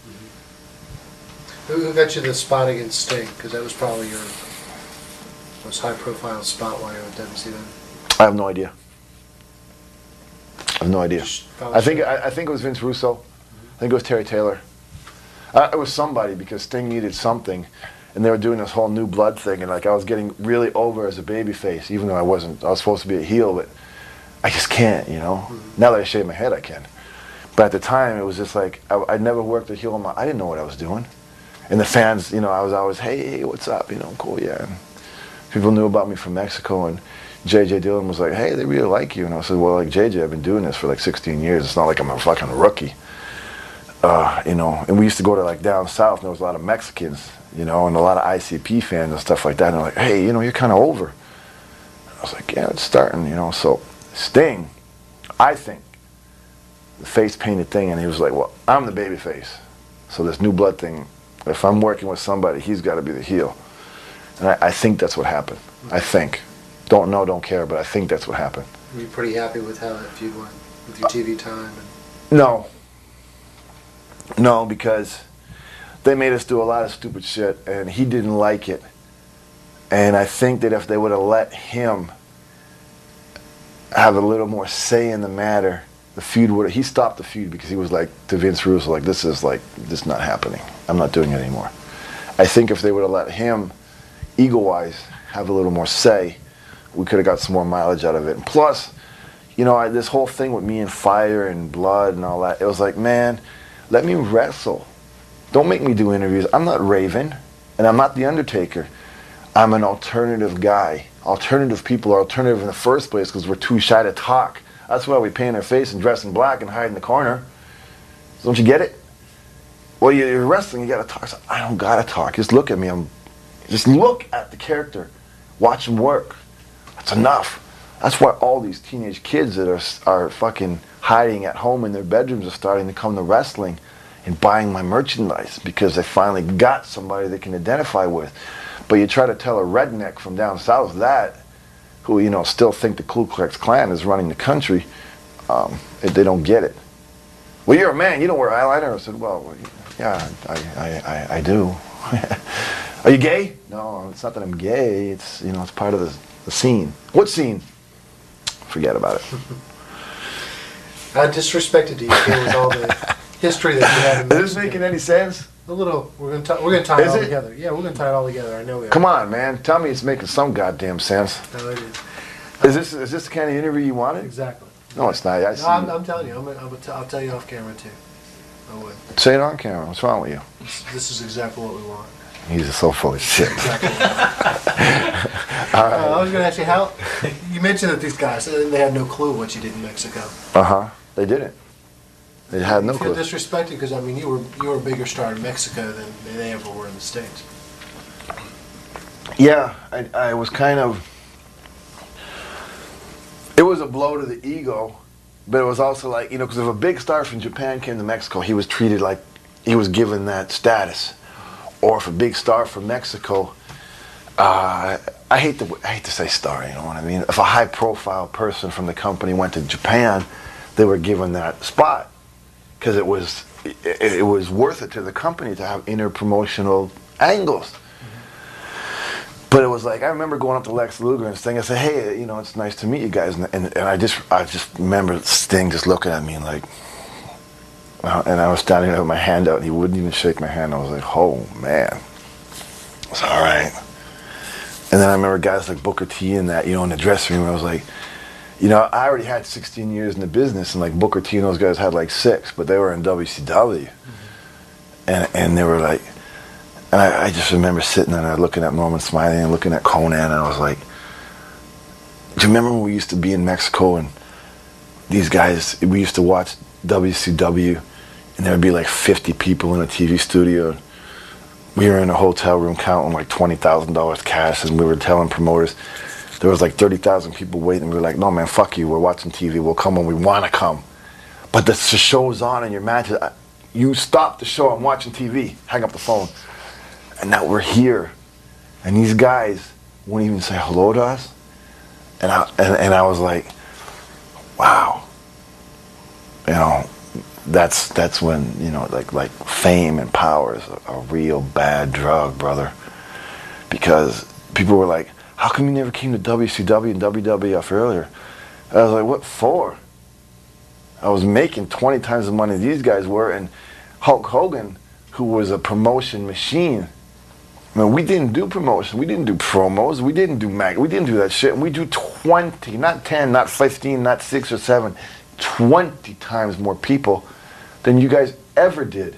Mm-hmm. Who got you the spot against Sting? Because that was probably your most high profile spot while you were with W C then. I have no idea. I have no idea. I think I, I think it was Vince Russo. I think it was Terry Taylor. Uh, it was somebody, because Sting needed something, and they were doing this whole new blood thing, and like I was getting really over as a babyface, even though I wasn't. I was supposed to be a heel, but I just can't, you know. Mm-hmm. Now that I shave my head, I can. But at the time, it was just like I, I never worked a heel. In my, I didn't know what I was doing, and the fans, you know, I was always, hey, hey, what's up, you know, cool, yeah. And people knew about me from Mexico, and J J Dillon was like, hey, they really like you, and I said, well, like J J, I've been doing this for like sixteen years. It's not like I'm a fucking rookie. Uh, you know, and we used to go to like down south, and there was a lot of Mexicans, you know, and a lot of I C P fans and stuff like that. And they're like, hey, you know, you're kind of over. I was like, yeah, it's starting, you know. So Sting, I think, the face painted thing, and he was like, well, I'm the baby face. So this new blood thing, if I'm working with somebody, he's got to be the heel. And I, I think that's what happened. I think. Don't know, don't care, but I think that's what happened. Were you pretty happy with how that feud went, with your T V time? And no. No, because they made us do a lot of stupid shit, and he didn't like it. And I think that if they would have let him have a little more say in the matter, the feud would have, he stopped the feud, because he was like, to Vince Russo, like, this is like, this is not happening. I'm not doing it anymore. I think if they would have let him, ego-wise, have a little more say, we could have got some more mileage out of it. And plus, you know, I, this whole thing with me and fire and blood and all that, it was like, man, let me wrestle. Don't make me do interviews. I'm not Raven, and I'm not The Undertaker. I'm an alternative guy. Alternative people are alternative in the first place because we're too shy to talk. That's why we paint our face and dress in black and hide in the corner. Don't you get it? Well, you're wrestling, you gotta talk. So I don't gotta talk. Just look at me. I'm, just look at the character. Watch him work. That's enough. That's why all these teenage kids that are are fucking hiding at home in their bedrooms are starting to come to wrestling and buying my merchandise, because they finally got somebody they can identify with. But you try to tell a redneck from down south that, who, you know, still think the Ku Klux Klan is running the country, um, they don't get it. Well, you're a man, you don't wear eyeliner. I said, well, yeah, I, I, I, I do. Are you gay? No, it's not that I'm gay. It's, you know, it's part of the, the scene. What scene? Forget about it. How disrespected do you feel with all the history that you had in Mexico? Is this making any sense? A little. We're gonna tie, we're gonna tie it Is all it? together. Yeah, we're gonna tie it all together. I know we are. Come on, man. Tell me it's making some goddamn sense. No, it is. Is this is this the kind of interview you wanted? Exactly. No, it's not. I see. No, I'm, I'm telling you. I'm, gonna- I'm gonna t- I'll tell you off camera too. I would. Say it on camera. What's wrong with you? This, this is exactly what we want. He's just so full of shit. Exactly what we want. All right. Uh, I was going to ask you, how, you mentioned that these guys, uh, they had no clue what you did in Mexico. Uh-huh. They didn't. They had no You feel clue. disrespected because, I mean, you were you were a bigger star in Mexico than they ever were in the States. Yeah, I, I was kind of... It was a blow to the ego, but it was also like, you know, because if a big star from Japan came to Mexico, he was treated like he was given that status. Or if a big star from Mexico, uh, I hate to I hate to say star, you know what I mean? If a high-profile person from the company went to Japan, they were given that spot because it was it, it was worth it to the company to have inter-promotional angles. Mm-hmm. But it was like I remember going up to Lex Luger and Sting. I said, "Hey, you know, it's nice to meet you guys." And and, and I just I just remember Sting just looking at me and like. And I was standing there with my hand out, and he wouldn't even shake my hand. I was like, oh, man. It's all right. And then I remember guys like Booker T and that, you know, in the dressing room. I was like, you know, I already had sixteen years in the business, and like Booker T and those guys had like six, but they were in W C W. Mm-hmm. And and they were like, and I, I just remember sitting there and looking at Norman Smiley and looking at Conan, and I was like, do you remember when we used to be in Mexico, and these guys, we used to watch W C W, and there would be like fifty people in a T V studio. We were in a hotel room counting like twenty thousand dollars cash, and we were telling promoters there was like thirty thousand people waiting. We were like, no, man, fuck you. We're watching T V. We'll come when we want to come. But the show's on and your matches, you stop the show. I'm watching T V. Hang up the phone. And now we're here. And these guys won't even say hello to us. And I, and, and I was like, wow. You know, that's that's when, you know, like like fame and power is a, a real bad drug, brother. Because people were like, how come you never came to W C W and W W F earlier? I was like, what for? I was making twenty times the money these guys were, and Hulk Hogan, who was a promotion machine, I mean, we didn't do promotion, we didn't do promos, we didn't do mag, we didn't do that shit, and we do twenty, not ten, not fifteen, not six or seven, twenty times more people than you guys ever did.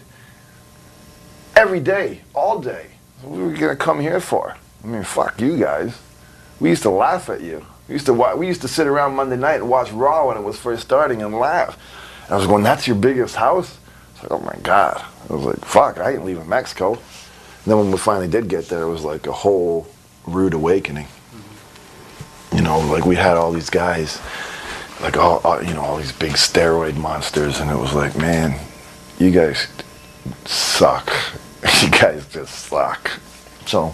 Every day, all day. What were we gonna come here for? I mean, fuck you guys. We used to laugh at you. We used to wa- we used to sit around Monday night and watch Raw when it was first starting and laugh. And I was going, that's your biggest house? I was like, oh my God. I was like, fuck, I ain't leaving Mexico. And then when we finally did get there, it was like a whole rude awakening. You know, like we had all these guys, like all, all you know, all these big steroid monsters, and it was like, man, you guys suck. You guys just suck. So,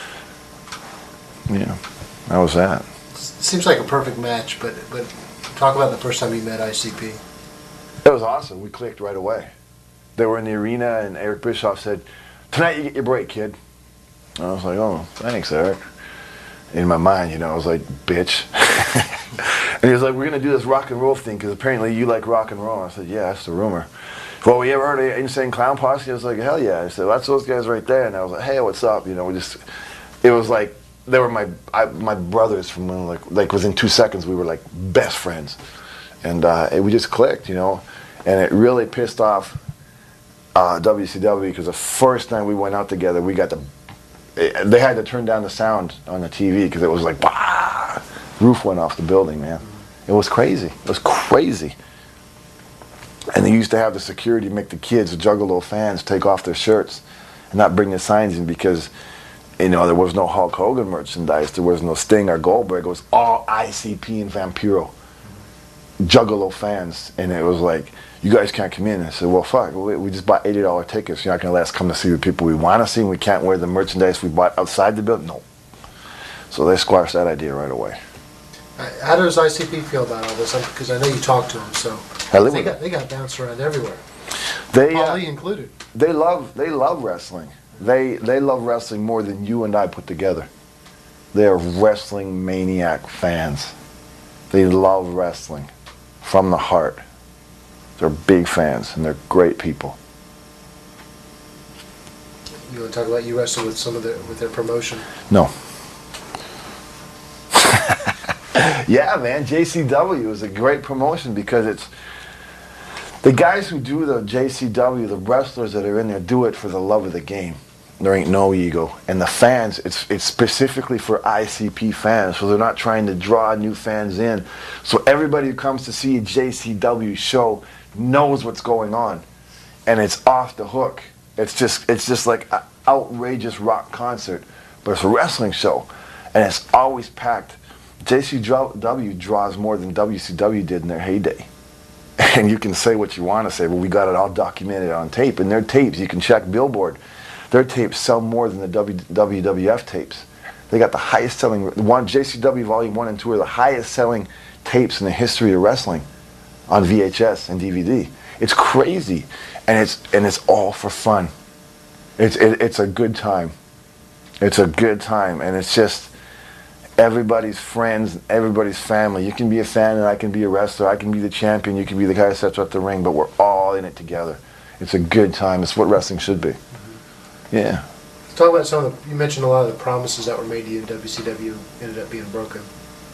yeah, that was that. Seems like a perfect match, but but talk about the first time you met I C P. It was awesome. We clicked right away. They were in the arena, and Eric Bischoff said, tonight you get your break, kid. And I was like, oh, thanks, Eric. In my mind, you know, I was like, bitch. And he was like, we're going to do this rock and roll thing, because apparently you like rock and roll. I said, yeah, that's the rumor. Well, we ever heard of Insane Clown Posse? I was like, hell yeah. I said, well, that's those guys right there. And I was like, hey, what's up? You know, we just, it was like, they were my I, my brothers from when, like, like within two seconds, we were like best friends. And uh, it, we just clicked, you know. And it really pissed off uh, W C W, because the first time we went out together, we got the, it, they had to turn down the sound on the T V because it was like, bah! Roof went off the building, man. It was crazy. It was crazy. And they used to have the security make the kids, the Juggalo fans, take off their shirts and not bring the signs in because, you know, there was no Hulk Hogan merchandise, there was no Sting or Goldberg. It was all I C P and Vampiro. Juggalo fans. And it was like, you guys can't come in. I said, well, fuck, we, we just bought eighty dollar tickets. You're not going to let us come to see the people we want to see, and we can't wear the merchandise we bought outside the building? No. So they squashed that idea right away. How does I C P feel about all this? Because I know you talked to them, so they got they got bounced around everywhere. They, Paul uh, Lee included. They love they love wrestling. They they love wrestling more than you and I put together. They are wrestling maniac fans. They love wrestling from the heart. They're big fans, and they're great people. You want to talk about you wrestle with some of the with their promotion? No. Yeah, man, J C W is a great promotion because it's The guys who do the J C W, the wrestlers that are in there, do it for the love of the game. There ain't no ego. And the fans, it's it's specifically for I C P fans, so they're not trying to draw new fans in. So everybody who comes to see a J C W show knows what's going on, and it's off the hook. It's just it's just like an outrageous rock concert, but it's a wrestling show, and it's always packed. J C W draws more than W C W did in their heyday. And you can say what you want to say, but we got it all documented on tape. And their tapes, you can check Billboard. Their tapes sell more than the W W F tapes. They got the highest selling, one J C W Volume one and two are the highest selling tapes in the history of wrestling on V H S and D V D. It's crazy, and it's and it's all for fun. It's it, it's a good time. It's a good time, and it's just everybody's friends, everybody's family. You can be a fan, and I can be a wrestler. I can be the champion. You can be the guy that sets up the ring, but we're all in it together. It's a good time. It's what wrestling should be. Yeah. Talk about some of the, you mentioned a lot of the promises that were made to you in W C W ended up being broken.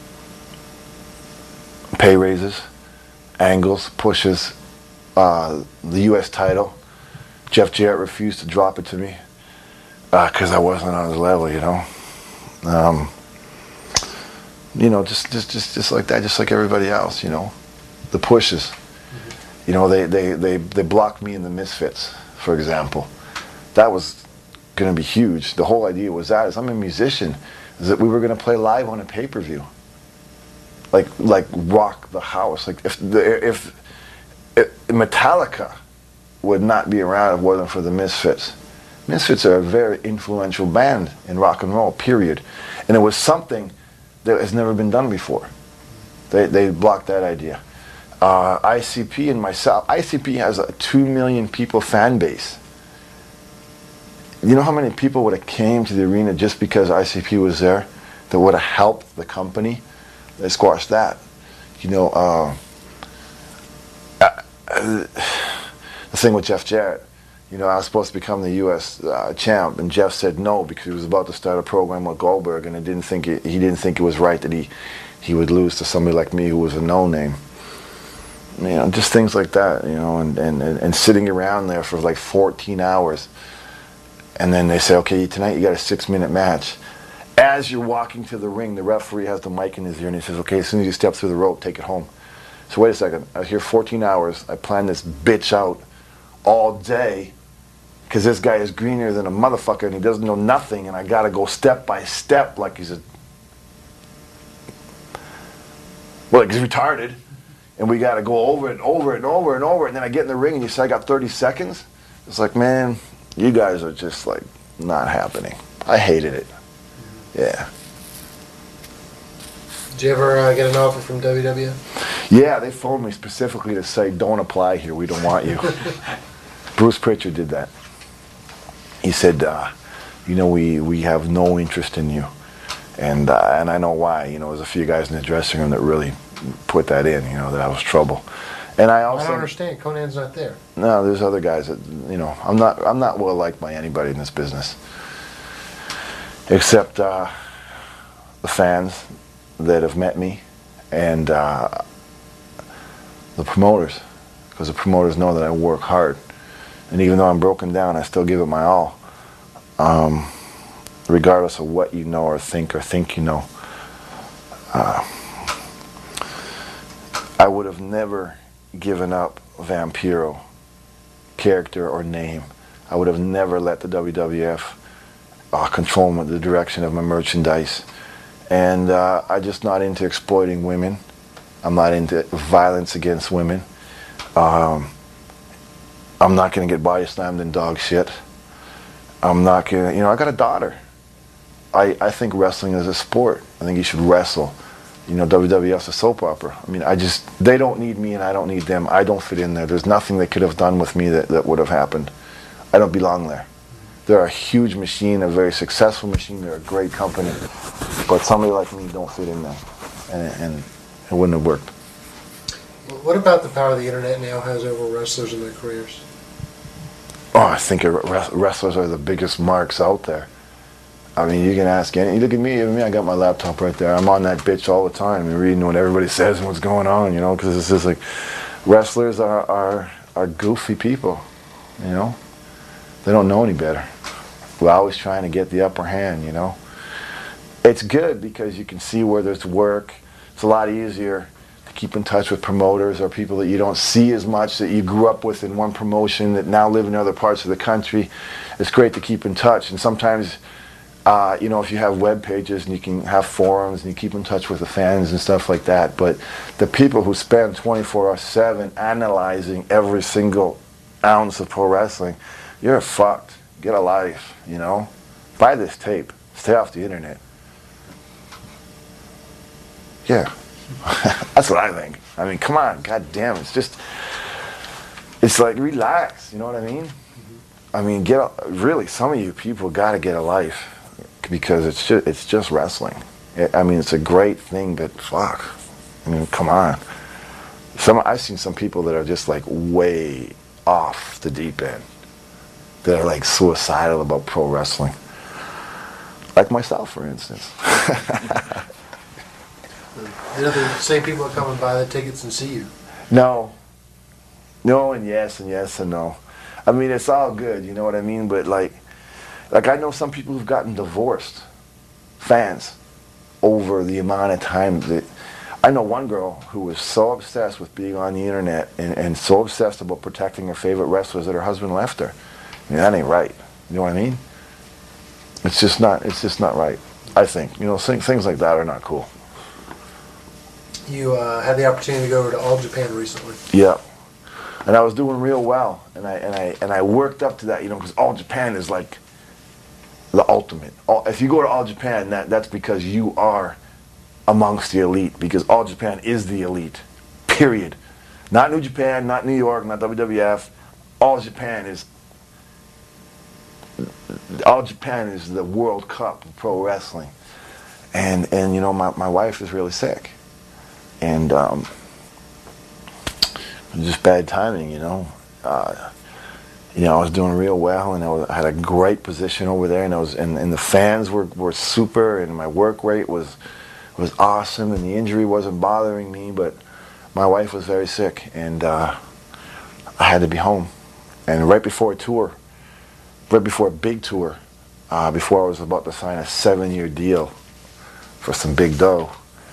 Pay raises, angles, pushes, uh, the U S title. Jeff Jarrett refused to drop it to me because uh, I wasn't on his level, you know. Um, you know, just, just, just, just like that, just like everybody else, you know. The pushes. Mm-hmm. You know, they, they, they, they blocked me in the Misfits, for example. That was going to be huge. The whole idea was that, is I'm a musician, is that we were going to play live on a pay-per-view. Like, like rock the house. Like, if, the, if, if Metallica would not be around if it wasn't for the Misfits. Misfits are a very influential band in rock and roll, period. And it was something that has never been done before. They, they blocked that idea. Uh, I C P and myself, I C P has a two million people fan base. You know how many people would have came to the arena just because I C P was there that would have helped the company? They squashed that. You know, uh, uh, the thing with Jeff Jarrett, you know, I was supposed to become the U S uh, champ, and Jeff said no because he was about to start a program with Goldberg, and it didn't think it, he didn't think it was right that he he would lose to somebody like me who was a no-name. You know, just things like that. You know, and and and sitting around there for like fourteen hours. And then they say, okay, tonight you got a six-minute match. As you're walking to the ring, the referee has the mic in his ear, and he says, okay, as soon as you step through the rope, take it home. So wait a second. I was here fourteen hours. I planned this bitch out all day because this guy is greener than a motherfucker, and he doesn't know nothing, and I got to go step by step like he's a... Well, like he's retarded, and we got to go over it and over it and over and over it, and then I get in the ring, and you say I got thirty seconds? It's like, man... You guys are just like not happening. I hated it. Yeah. Did you ever uh, get an offer from W W F? Yeah, they phoned me specifically to say, don't apply here. We don't want you. Bruce Pritchard did that. He said, uh, you know, we, we have no interest in you. And uh, and I know why. You know, there's a few guys in the dressing room that really put that in, you know, that I was trouble. And I also I don't understand. Conan's not there. No, there's other guys that, you know, I'm not I'm not well liked by anybody in this business, except uh, the fans that have met me and uh, the promoters, because the promoters know that I work hard, and even though I'm broken down, I still give it my all, um, regardless of what you know or think or think you know. Uh, I would have never given up Vampiro character or name. I would have never let the W W F uh, control my, the direction of my merchandise. And uh, I'm just not into exploiting women. I'm not into violence against women. Um, I'm not going to get body slammed in dog shit. I'm not going to, you know, I got a daughter. I, I think wrestling is a sport. I think you should wrestle. You know, W W F's a soap opera. I mean, I just, they don't need me and I don't need them. I don't fit in there. There's nothing they could have done with me that, that would have happened. I don't belong there. They're a huge machine, a very successful machine. They're a great company. But somebody like me don't fit in there. And, and it wouldn't have worked. What about the power the internet now has over wrestlers and their careers? Oh, I think wrestlers are the biggest marks out there. I mean, you can ask any. You look at me. Even me, I got my laptop right there. I'm on that bitch all the time and reading what everybody says and what's going on. You know, because it's just like wrestlers are are are goofy people, you know. They don't know any better. We're always trying to get the upper hand, you know. It's good because you can see where there's work. It's a lot easier to keep in touch with promoters or people that you don't see as much, that you grew up with in one promotion that now live in other parts of the country. It's great to keep in touch. And sometimes, uh, you know, if you have web pages and you can have forums and you keep in touch with the fans and stuff like that. But the people who spend twenty-four seven analyzing every single ounce of pro wrestling, you're fucked. Get a life, you know. Buy this tape. Stay off the internet. Yeah. That's what I think. I mean, come on. God damn. It's just, it's like, relax. You know what I mean? Mm-hmm. I mean, get a, really, some of you people got to get a life because it's just, it's just wrestling. It, I mean, it's a great thing, but fuck. I mean, come on. Some I've seen some people that are just like way off the deep end. That are like suicidal about pro wrestling. Like myself, for instance. You know, the same people are coming by the tickets and see you. No. No and yes and yes and no. I mean, it's all good, you know what I mean? But like, like I know some people who've gotten divorced, fans, over the amount of time that, I know one girl who was so obsessed with being on the internet and, and so obsessed about protecting her favorite wrestlers that her husband left her. I mean, that ain't right. You know what I mean? It's just not, it's just not right, I think. You know, things, things like that are not cool. You uh, had the opportunity to go over to All Japan recently. Yeah. And I was doing real well. And I, and I, and I worked up to that, you know, because All Japan is like the ultimate. All, if you go to All Japan, that, that's because you are amongst the elite. Because All Japan is the elite. Period. Not New Japan, not New York, not W W F. All Japan is All Japan is the World Cup of pro wrestling, and and you know my my wife is really sick, and um, just bad timing, you know. Uh, you know, I was doing real well, and I, was, I had a great position over there, and I was and, and the fans were, were super, and my work rate was was awesome, and the injury wasn't bothering me, but my wife was very sick, and uh, I had to be home, and right before a tour. Right before a big tour, uh, before I was about to sign a seven-year deal for some big dough,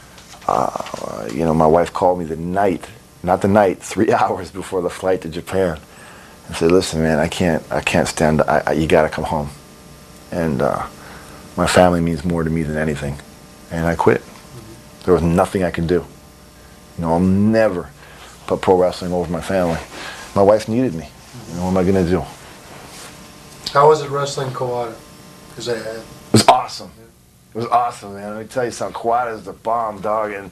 uh, you know, my wife called me the night, not the night, three hours before the flight to Japan, and said, "Listen, man, I can't, I can't stand. I, I, you got to come home." And uh, my family means more to me than anything, and I quit. There was nothing I could do. You know, I'll never put pro wrestling over my family. My wife needed me. You know, what am I gonna do? How was it wrestling Kawada? Because I had. It was awesome. It was awesome, man. Let me tell you something. Kawada is the bomb, dog. And,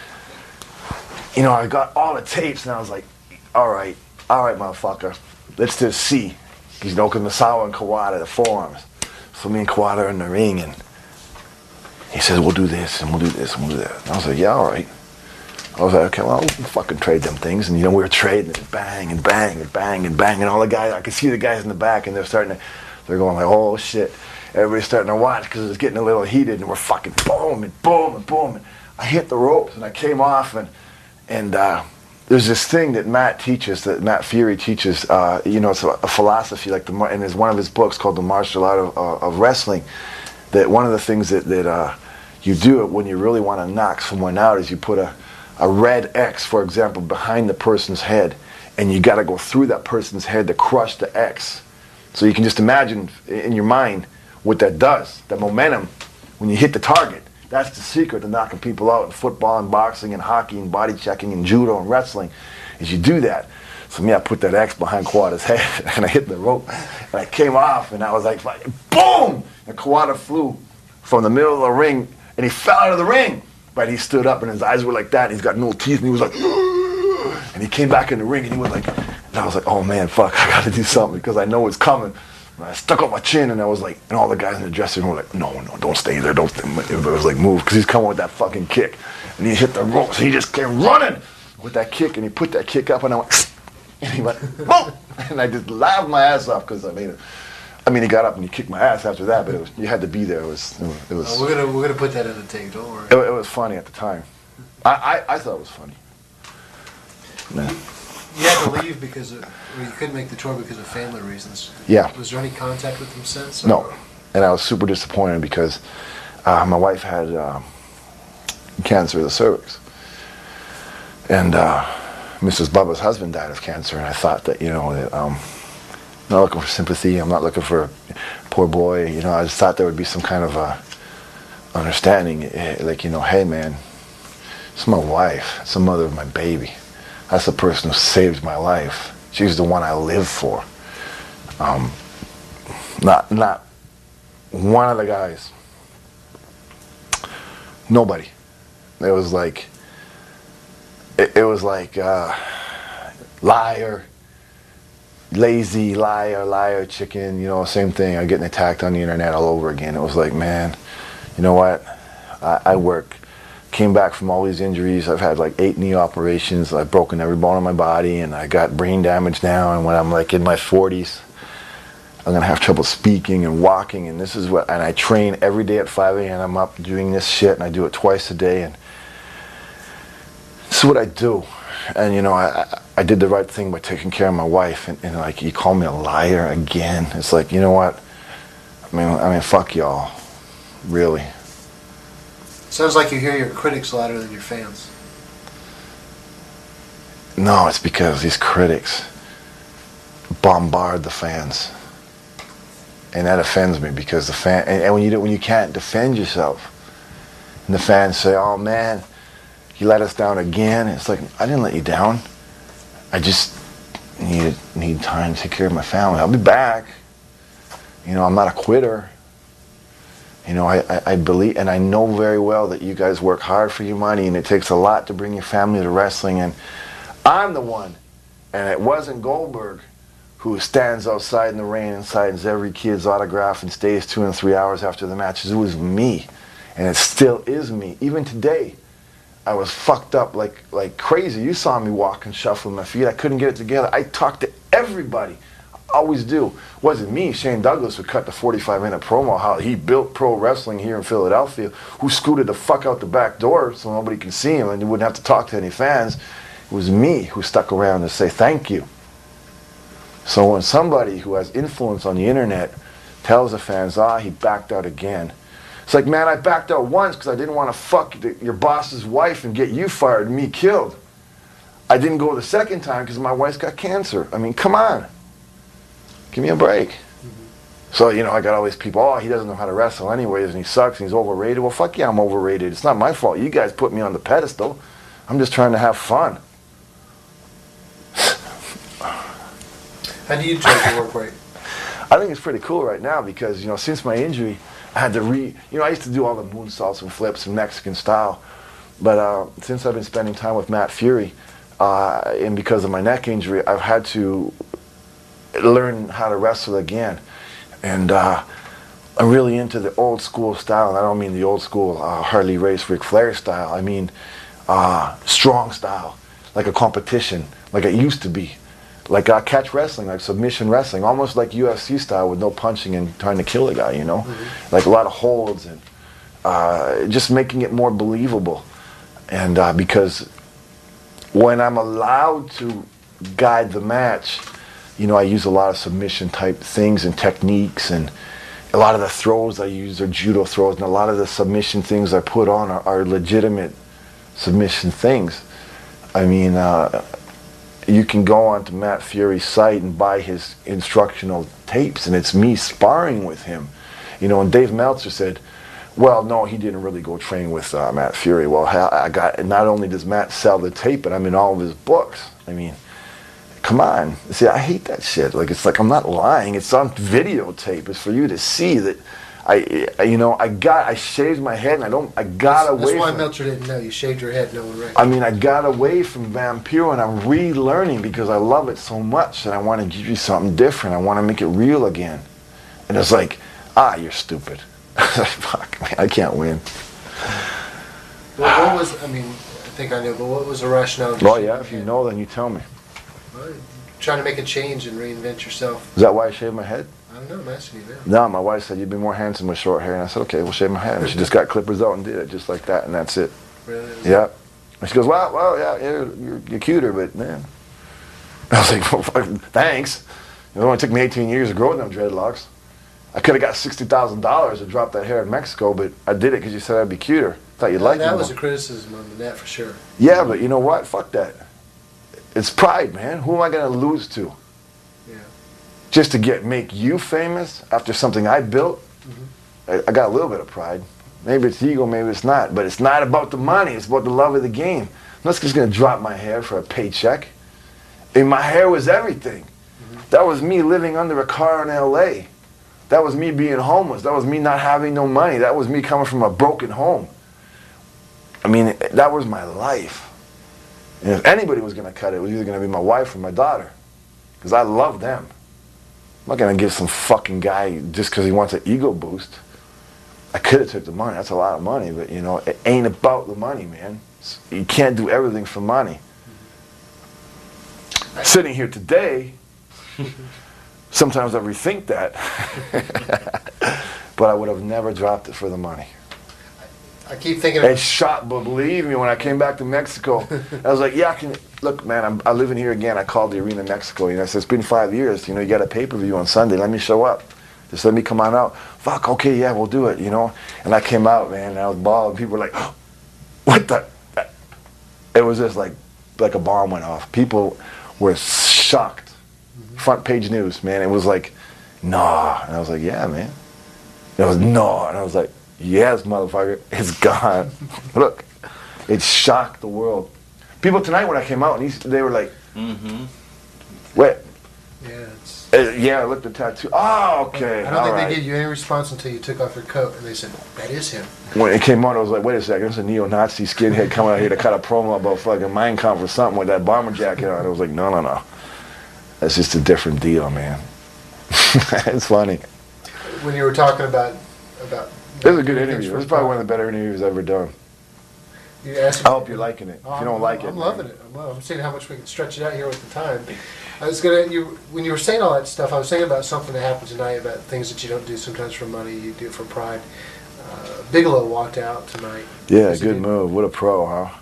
you know, I got all the tapes, and I was like, all right, all right, motherfucker. Let's just see. You know, because Misawa and Kawada, the forearms. So me and Kawada are in the ring, and he says, we'll do this, and we'll do this, and we'll do that. And I was like, yeah, all right. I was like, okay, well, we can fucking trade them things. And, you know, we were trading and bang and bang and bang and bang. And all the guys, I could see the guys in the back, and they're starting to, they're going like, oh, shit. Everybody's starting to watch because it's getting a little heated, and we're fucking boom and boom and boom. And I hit the ropes, and I came off, and and uh, there's this thing that Matt teaches, that Matt Fury teaches, uh, you know, it's a, a philosophy, like the, and there's one of his books called The Martial Art of, uh, of Wrestling, that one of the things that, that uh, you do when you really want to knock someone out is you put a a red X, for example, behind the person's head, and you got to go through that person's head to crush the X. So you can just imagine in your mind what that does, the momentum when you hit the target. That's the secret to knocking people out in football and boxing and hockey and body checking and judo and wrestling, is you do that. So me, I put that X behind Kawada's head, and I hit the rope, and I came off, and I was like, boom! And Kawada flew from the middle of the ring, and he fell out of the ring. But he stood up, and his eyes were like that, and he's got no teeth, and he was like, and he came back in the ring, and he was like, and I was like, oh man, fuck, I gotta do something, because I know it's coming. And I stuck out my chin, and I was like, and all the guys in the dressing room were like, no, no, don't stay there, don't, it was like, move, because he's coming with that fucking kick. And he hit the ropes, and he just came running with that kick, and he put that kick up, and I went, and he went, boom! And I just laughed my ass off, because I mean, I mean, he got up and he kicked my ass after that, but it was, you had to be there. It was, it was. It was oh, we're gonna we're gonna put that in the tape. Don't worry. It, it was funny at the time. I, I, I thought it was funny. Man. You had to leave because of, or you couldn't make the tour because of family reasons. Yeah. Was there any contact with them since? Or? No. And I was super disappointed because uh, my wife had uh, cancer of the cervix. And uh, Missus Bubba's husband died of cancer, and I thought that, you know, that, um, I'm not looking for sympathy, I'm not looking for a poor boy, you know, I just thought there would be some kind of a understanding, like, you know, hey man, it's my wife, it's the mother of my baby. That's the person who saved my life. She's the one I live for. Um, not, not one of the guys. Nobody. It was like, it, it was like, uh, liar, lazy, liar, liar, chicken, you know, same thing. I'm getting attacked on the internet all over again. It was like, man, you know what? I, I work. Came back from all these injuries. I've had like eight knee operations. I've broken every bone in my body, and I got brain damage now. And when I'm like in my forties, I'm gonna have trouble speaking and walking. And this is what, and I train every day at five A M I'm up doing this shit, and I do it twice a day. And this is what I do. And you know, I I did the right thing by taking care of my wife. And, and like, you call me a liar again? It's like, you know what? I mean, I mean, fuck y'all, really. Sounds like you hear your critics louder than your fans. No, it's because these critics bombard the fans, and that offends me because the fan. And, and when you do, when you can't defend yourself, and the fans say, "Oh man, you let us down again," it's like, I didn't let you down. I just need need time to take care of my family. I'll be back. You know, I'm not a quitter. You know, I, I, I believe, and I know very well that you guys work hard for your money, and it takes a lot to bring your family to wrestling, and I'm the one, and it wasn't Goldberg who stands outside in the rain and signs every kid's autograph and stays two and three hours after the matches. It was me, and it still is me. Even today, I was fucked up like, like crazy. You saw me walk and shuffle my feet. I couldn't get it together. I talked to everybody. Always do. Wasn't me, Shane Douglas, who cut the forty-five minute promo how he built pro wrestling here in Philadelphia, who scooted the fuck out the back door so nobody can see him and you wouldn't have to talk to any fans. It was me who stuck around to say thank you. So when somebody who has influence on the internet tells the fans, ah, he backed out again. It's like, man, I backed out once because I didn't want to fuck the, your boss's wife and get you fired and me killed. I didn't go the second time because my wife's got cancer. I mean, come on. Give me a break. Mm-hmm. So, you know, I got all these people, oh, he doesn't know how to wrestle anyways, and he sucks, and he's overrated. Well, fuck yeah, I'm overrated. It's not my fault. You guys put me on the pedestal. I'm just trying to have fun. How do you judge your work rate? I think it's pretty cool right now because, you know, since my injury, I had to re... You know, I used to do all the moonsaults and flips and Mexican style. But uh, since I've been spending time with Matt Fury, uh, and because of my neck injury, I've had to learn how to wrestle again, and uh, I'm really into the old school style. And I don't mean the old school uh, Harley Race, Ric Flair style. I mean uh, strong style, like a competition, like it used to be, like uh, catch wrestling, like submission wrestling, almost like U F C style with no punching and trying to kill a guy. You know, mm-hmm. like a lot of holds and uh, just making it more believable. And uh, because when I'm allowed to guide the match, you know, I use a lot of submission type things and techniques, and a lot of the throws I use are judo throws, and a lot of the submission things I put on are, are legitimate submission things. I mean, uh, you can go onto Matt Fury's site and buy his instructional tapes, and it's me sparring with him. You know, and Dave Meltzer said, well, no, he didn't really go train with uh, Matt Fury. Well, I got, not only does Matt sell the tape, but I'm in all of his books. I mean, come on. See, I hate that shit. Like, it's like I'm not lying. It's on videotape. It's for you to see that I, I you know, I got, I shaved my head and I don't, I got that's, away That's why from Meltzer didn't know. You shaved your head, no one recognized. I mean, I got away from Vampiro and I'm relearning because I love it so much and I want to give you something different. I want to make it real again. And it's like, ah, you're stupid. Fuck, man, I can't win. Well, what was, I mean, I think I know, but what was the rationale? Oh, yeah, if you know, then you tell me. Well, trying to make a change and reinvent yourself. Is that why I shaved my head? I don't know, I'm asking you now. No, my wife said, you'd be more handsome with short hair. And I said, okay, we'll shave my head. And she just got clippers out and did it just like that, and that's it. Really? Yeah. And she goes, well, well, yeah, you're, you're, you're cuter, but man. I was like, well, fuck, thanks. It only took me eighteen years to grow them dreadlocks. I could have got sixty thousand dollars to drop that hair in Mexico, but I did it because you said I'd be cuter. Thought you'd Uh, like it that was more. a criticism on the net for sure. Yeah, but you know what? Fuck that. It's pride, man. Who am I going to lose to? Yeah. Just to get make you famous after something I built? Mm-hmm. I, I got a little bit of pride. Maybe it's ego, maybe it's not. But it's not about the money. It's about the love of the game. I'm not just going to drop my hair for a paycheck. And my hair was everything. Mm-hmm. That was me living under a car in L A. That was me being homeless. That was me not having no money. That was me coming from a broken home. I mean, that was my life. And if anybody was going to cut it, it was either going to be my wife or my daughter. Because I love them. I'm not going to give some fucking guy just because he wants an ego boost. I could have took the money. That's a lot of money. But, you know, it ain't about the money, man. You can't do everything for money. Sitting here today, sometimes I rethink that. But I would have never dropped it for the money. I keep thinking. It's shot, but believe me, when I came back to Mexico, I was like, yeah, I can, look, man, I'm, I live in here again. I called the Arena Mexico. You know, I said, it's been five years. You know, you got a pay-per-view on Sunday. Let me show up. Just let me come on out. Fuck, okay, yeah, we'll do it, you know. And I came out, man, and I was bawling. People were like, oh, what the? It was just like, like a bomb went off. People were shocked. Mm-hmm. Front page news, man. It was like, nah. And I was like, yeah, man. And it was, no. And I was like, yes, motherfucker, it's gone. Look, it shocked the world. People tonight when I came out, and he, they were like, mm-hmm. Wait. Yeah, it's, uh, yeah, I looked at the tattoo. Oh, okay. I don't all think right. they gave you any response until you took off your coat, and they said, that is him. When it came out, I was like, wait a second, it's a neo-Nazi skinhead coming out here to cut a promo about fucking Mein Kampf or something with that bomber jacket on. I was like, no, no, no. That's just a different deal, man. It's funny. When you were talking about... about It was a good interview. It was probably one of the better interviews I've ever done. You asked I me, hope you're liking it. Oh, If you don't I'm, like it, I'm man. loving it. I'm, loving, I'm seeing how much we can stretch it out here with the time. I was gonna. You when you were saying all that stuff, I was thinking about something that happened tonight about things that you don't do sometimes for money. You do it for pride. Uh, Bigelow walked out tonight. Yeah, Yes, he good did. move. What a pro, huh?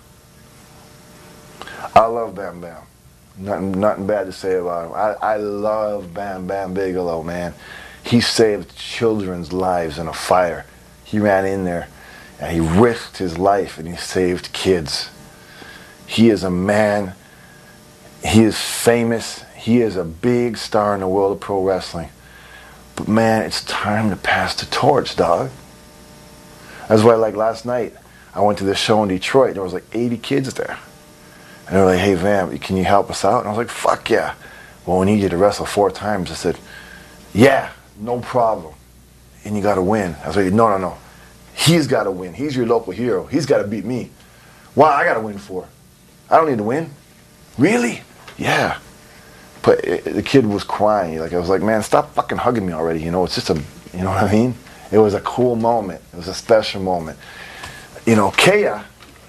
I love Bam Bam. Nothing, nothing bad to say about him. I, I love Bam Bam Bigelow, man. He saved children's lives in a fire. He ran in there and he risked his life and he saved kids. He is a man. He is famous. He is a big star in the world of pro wrestling. But man, it's time to pass the torch, dog. That's why, like last night, I went to this show in Detroit. There was like eighty kids there. And they were like, hey, Vam, can you help us out? And I was like, fuck yeah. Well, we need you to wrestle four times. I said, yeah, no problem. And you got to win. I was like, no, no, no. He's got to win. He's your local hero. He's got to beat me. Why I got to win for? I don't need to win. Really? Yeah. But it, the kid was crying. Like I was like, man, stop fucking hugging me already. You know, it's just a, you know what I mean? It was a cool moment. It was a special moment. You know, Kea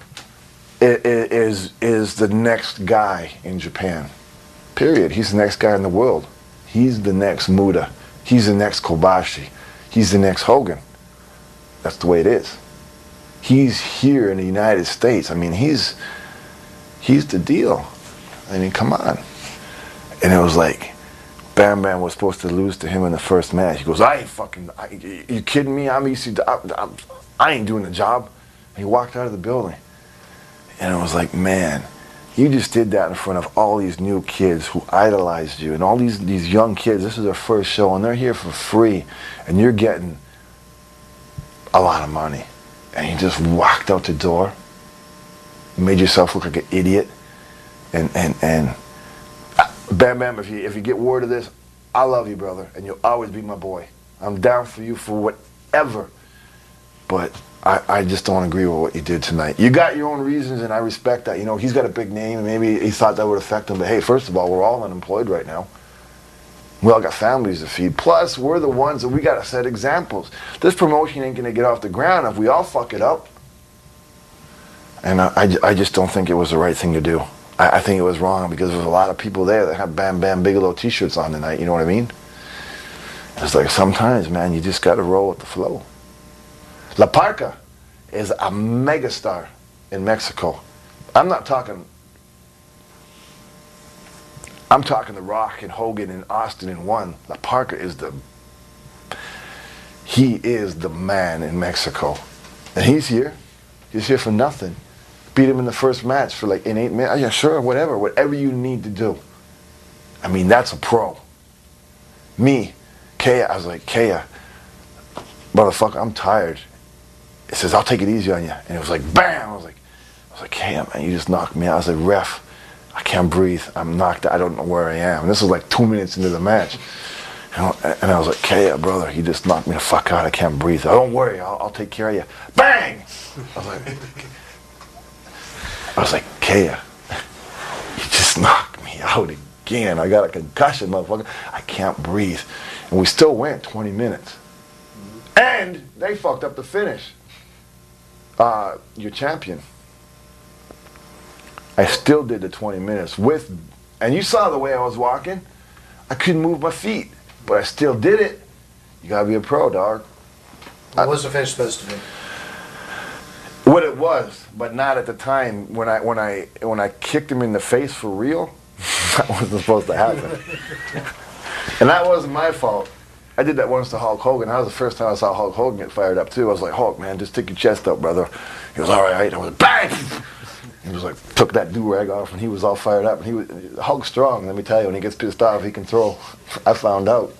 is is the next guy in Japan. Period. He's the next guy in the world. He's the next Muda. He's the next Kobashi. He's the next Hogan. That's the way it is. He's here in the United States. I mean, he's he's the deal. I mean, come on. And it was like, Bam Bam was supposed to lose to him in the first match. He goes, I ain't fucking, I, you kidding me? I'm E C W. I, I, I ain't doing the job. And he walked out of the building. And it was like, man, you just did that in front of all these new kids who idolized you. And all these, these young kids, this is their first show, and they're here for free. And you're getting a lot of money. And you just walked out the door. You made yourself look like an idiot. And, and, and Bam Bam, if you, if you get word of this, I love you, brother. And you'll always be my boy. I'm down for you for whatever. But I, I just don't agree with what you did tonight. You got your own reasons, and I respect that. You know, he's got a big name, and maybe he thought that would affect him. But hey, first of all, we're all unemployed right now. We all got families to feed. Plus, we're the ones that we got to set examples. This promotion ain't going to get off the ground if we all fuck it up. And I, I, I just don't think it was the right thing to do. I, I think it was wrong because there's a lot of people there that have Bam Bam Bigelow t-shirts on tonight. You know what I mean? It's like sometimes, man, you just got to roll with the flow. La Parca is a megastar in Mexico. I'm not talking, I'm talking The Rock and Hogan and Austin in one. La Parka is the, he is the man in Mexico. And he's here. He's here for nothing. Beat him in the first match for like in eight minutes. Yeah, sure, whatever. Whatever you need to do. I mean, that's a pro. Me, Kaya, I was like, Kaya, motherfucker, I'm tired. It says, I'll take it easy on you. And it was like, bam! I was like, I was like, Kaya, man, you just knocked me out. I was like, ref, I can't breathe. I'm knocked out. I don't know where I am. And this was like two minutes into the match. And I was like, Kaya, brother, you just knocked me the fuck out. I can't breathe. Oh, don't worry, I'll, I'll take care of you. Bang! I was like, I was like, Kaya, you just knocked me out again. I got a concussion, motherfucker. I can't breathe. And we still went twenty minutes. And they fucked up the finish. Uh, your champion. I still did the twenty minutes with, and you saw the way I was walking. I couldn't move my feet, but I still did it. You gotta be a pro, dog. What was the finish supposed to be? What it was, but not at the time when I when I when I kicked him in the face for real. That wasn't supposed to happen, and that wasn't my fault. I did that once to Hulk Hogan. That was the first time I saw Hulk Hogan get fired up too. I was like, Hulk, man, just stick your chest up, brother. He was all right. I was like, bang. He was like, took that do-rag off, and he was all fired up. And he was Hulk's strong. Let me tell you, when he gets pissed off, he can throw. I found out.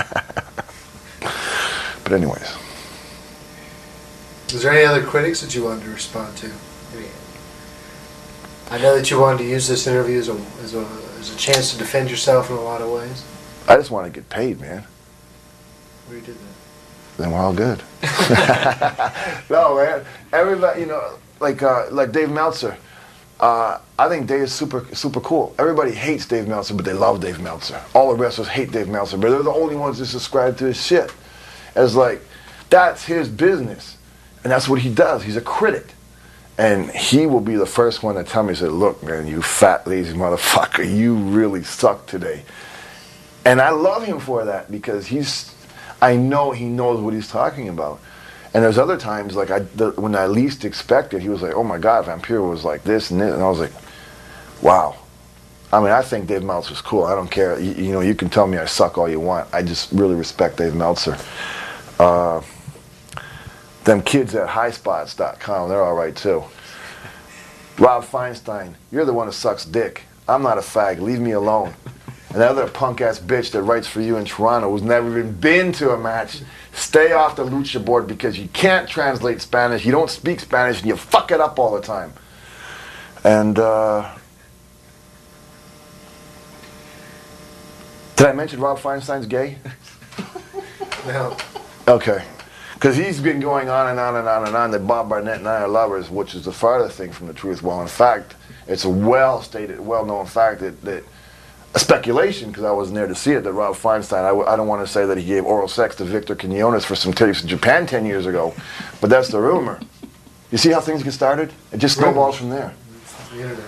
But anyways. Was there any other critics that you wanted to respond to? I mean, I know that you wanted to use this interview as a, as a as a chance to defend yourself in a lot of ways. I just want to get paid, man. Well, you did that. Then we're all good. No, man. Everybody, you know, like uh, like Dave Meltzer. Uh, I think Dave is super super cool. Everybody hates Dave Meltzer, but they love Dave Meltzer. All the wrestlers hate Dave Meltzer, but they're the only ones that subscribe to his shit. It's like, that's his business. And that's what he does. He's a critic. And he will be the first one to tell me, say, look, man, you fat, lazy motherfucker, you really suck today. And I love him for that, because he's, I know he knows what he's talking about. And there's other times, like I, the, when I least expected, he was like, oh my God, Vampiro was like this and this. And I was like, wow. I mean, I think Dave Meltzer's cool. I don't care. You, you know, you can tell me I suck all you want. I just really respect Dave Meltzer. Uh, them kids at high spots dot com, they're all right too. Rob Feinstein, you're the one who sucks dick. I'm not a fag. Leave me alone. And that other punk-ass bitch that writes for you in Toronto who's never even been to a match, stay off the lucha board because you can't translate Spanish, you don't speak Spanish, and you fuck it up all the time. And, uh... did I mention Rob Feinstein's gay? No. Okay. Because he's been going on and on and on and on that Bob Barnett and I are lovers, which is the farthest thing from the truth. Well, in fact, it's a well-stated, well-known fact that, that a speculation, because I wasn't there to see it, that Rob Feinstein, I, w I don't want to say that he gave oral sex to Victor Quinones for some titties in Japan ten years ago, but that's the rumor. You see how things get started? It just snowballs from there. The internet.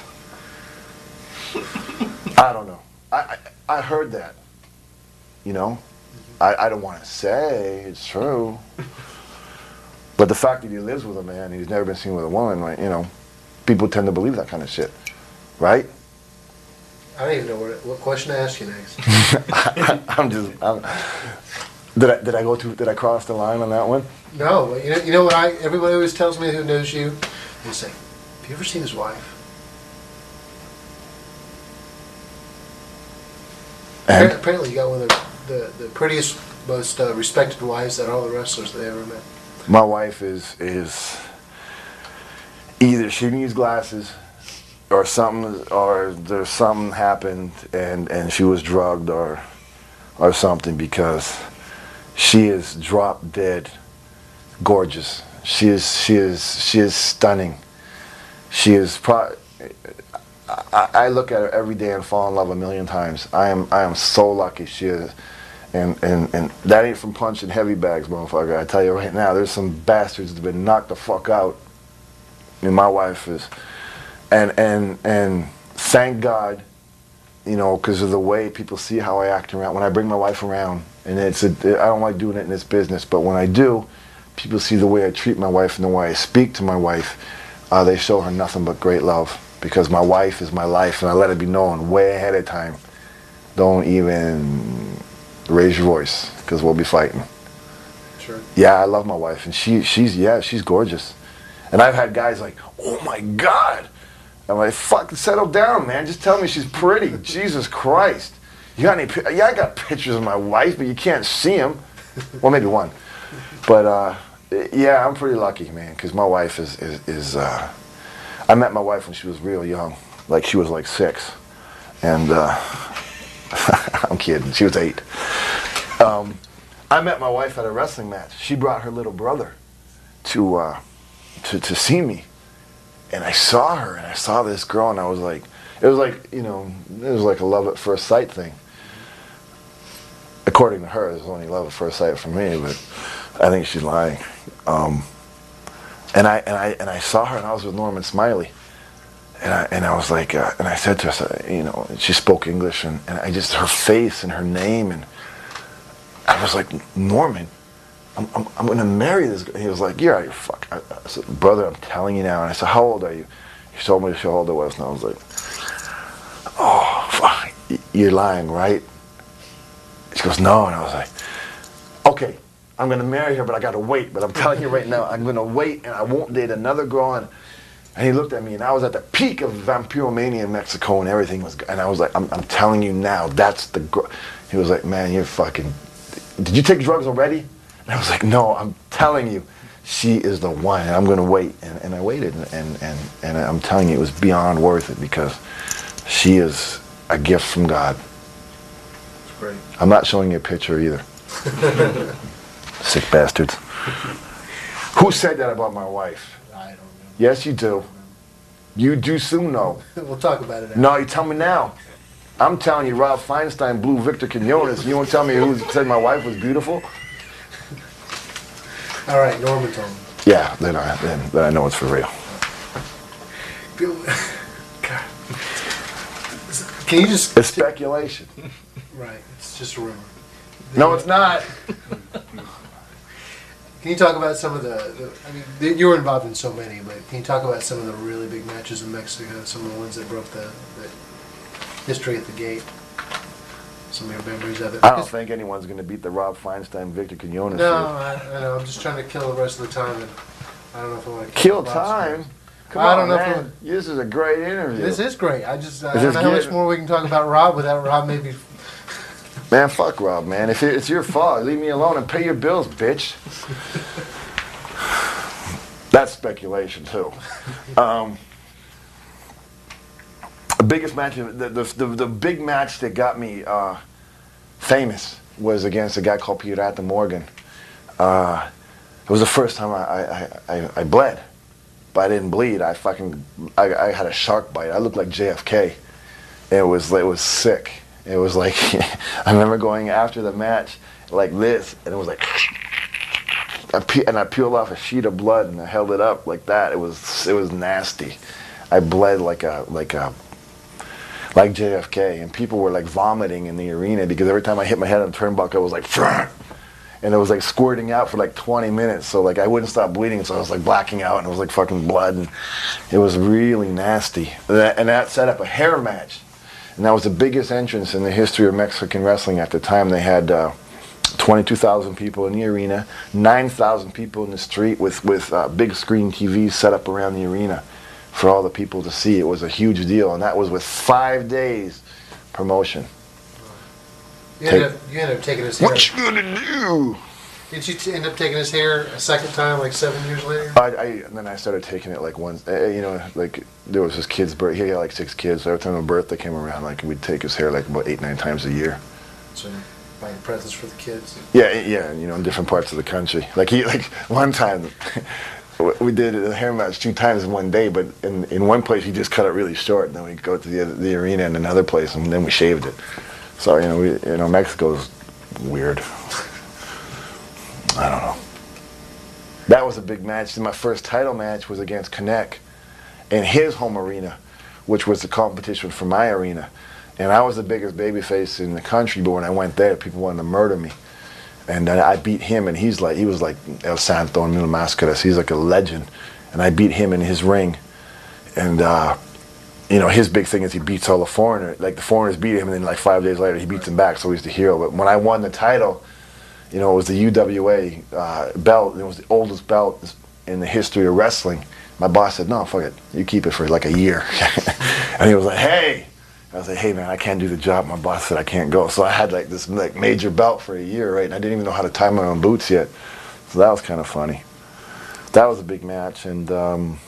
I don't know. I, I, I heard that, you know? I, I don't want to say it's true, but the fact that he lives with a man, he's never been seen with a woman, right? You know, people tend to believe that kind of shit, right? I don't even know what, what question to ask you next. I, I'm just. I'm, did I did I go too? Did I cross the line on that one? No, but you know, you know what I? Everybody always tells me who knows you, they say, "Have you ever seen his wife?" And apparently, you got one of the the, the prettiest, most uh, respected wives out of all the wrestlers they ever met. My wife is is either she needs glasses, or something, or there's something happened, and and she was drugged, or or something, because she is drop dead gorgeous. She is she is she is stunning. She is pro. I, I look at her every day and fall in love a million times. I am I am so lucky she is. And, and, and that ain't from punching heavy bags, motherfucker. I tell you right now, there's some bastards that have been knocked the fuck out. And my wife is. And, and, and thank God, you know, because of the way people see how I act around. When I bring my wife around, and it's a, I don't like doing it in this business, but when I do, people see the way I treat my wife and the way I speak to my wife. Uh, they show her nothing but great love. because my wife is my life, and I let it be known way ahead of time. Don't even raise your voice, because we'll be fighting. Sure. Yeah, I love my wife, and she, she's, yeah, she's gorgeous. And I've had guys like, oh my God. I'm like, fuck, settle down, man. Just tell me she's pretty. Jesus Christ. You got any, pi- yeah, I got pictures of my wife, but you can't see them. Well, maybe one. But, uh, yeah, I'm pretty lucky, man, because my wife is, is, is uh, I met my wife when she was real young. Like, she was like six. And, uh, I'm kidding, she was eight. Um, I met my wife at a wrestling match. She brought her little brother to, uh, to, to see me. And I saw her, and I saw this girl, and I was like, it was like, you know, it was like a love at first sight thing. According to her, it was only love at first sight for me, but I think she's lying. Um, and I and I and I saw her, and I was with Norman Smiley, and I and I was like, uh, and I said to her, you know, she spoke English, and, and I just her face and her name, and I was like, Norman, I'm I'm, I'm gonna marry this girl. He was like, you're out of your fuck. I, I said, brother, I'm telling you now. And I said, how old are you? He told me how old I was, and I was like, oh, fuck, you're lying, right? She goes, no, and I was like, okay, I'm gonna marry her, but I gotta wait. But I'm telling you right now, I'm gonna wait, and I won't date another girl. And, and he looked at me, and I was at the peak of Vampiromania in Mexico, and everything was, and I was like, I'm, I'm telling you now, that's the girl. He was like, man, you're fucking, did you take drugs already? And I was like, no, I'm telling you, she is the one, and I'm gonna wait. And, and I waited, and, and, and, and I'm telling you, it was beyond worth it, because she is a gift from God. Great. I'm not showing you a picture either. Sick bastards. Who said that about my wife? I don't know. Yes, you do. You do soon know. We'll talk about it after. No, you tell me now. I'm telling you, Rob Feinstein blew Victor Quinones. You won't tell me who said my wife was beautiful? All right, Norman told me. Yeah, then I, then, then I know it's for real. God. Can you just... It's speculation. Right, it's just a rumor. No, it's not. Can you talk about some of the, the I mean, the, you were involved in so many, but can you talk about some of the really big matches in Mexico, some of the ones that broke the, the history at the gate, some of your memories of it? I don't think anyone's going to beat the Rob Feinstein, Victor Quinones. No, I, I know, I'm just trying to kill the rest of the time, and I don't know if I want to Kill time? Come I on, don't know man. if I'm- This is a great interview. This is great. I just I Is don't this know how much good? more we can talk about Rob without Rob maybe. Man, fuck Rob, man. If it's your fault, leave me alone and pay your bills, bitch. That's speculation, too. Um, the biggest match, the, the, the, the big match that got me uh, famous was against a guy called Pirata Morgan. Uh, it was the first time I, I, I, I bled, but I didn't bleed. I fucking, I, I had a shark bite. I looked like J F K. It was, it was sick. It was like, I remember going after the match like this, and it was like, I pe and I peeled off a sheet of blood and I held it up like that. It was, it was nasty. I bled like a, like a, like J F K, and people were like vomiting in the arena because every time I hit my head on the turnbuckle, it was like, and it was like squirting out for like twenty minutes. So like I wouldn't stop bleeding, so I was like blacking out, and it was like fucking blood, and it was really nasty. And that, and that set up a hair match. And that was the biggest entrance in the history of Mexican wrestling at the time. They had uh, twenty-two thousand people in the arena, nine thousand people in the street with, with uh, big screen T Vs set up around the arena for all the people to see. It was a huge deal, and that was with five days promotion. You ended, up, you ended up taking his hair. What you gonna do? Did you t end up taking his hair a second time, like seven years later? I, I and then I started taking it like once. Uh, you know, like there was his kid's birth. He had like six kids. So every time a birthday came around, like we'd take his hair like about eight, nine times a year. So buying presents for the kids. Yeah, yeah. You know, in different parts of the country. Like he, like one time, we did a hair match two times in one day. But in in one place, he just cut it really short. And then we would go to the the arena in another place, and then we shaved it. So you know, we you know Mexico's weird. I don't know. That was a big match. My first title match was against Connect in his home arena, which was the competition for my arena. And I was the biggest babyface in the country, but when I went there, people wanted to murder me. And I beat him, and he's like, he was like El Santo and Mil Máscaras. He's like a legend. And I beat him in his ring. And uh, you know, his big thing is he beats all the foreigners. Like the foreigners beat him, and then like five days later he beats them back, so he's the hero. But when I won the title, you know, it was the U W A uh, belt. And it was the oldest belt in the history of wrestling. My boss said, "No, fuck it, you keep it for like a year." And he was like, "Hey," I was like, "Hey man, I can't do the job." My boss said I can't go, so I had like this like major belt for a year, right? And I didn't even know how to tie my own boots yet, so that was kind of funny. That was a big match, and um,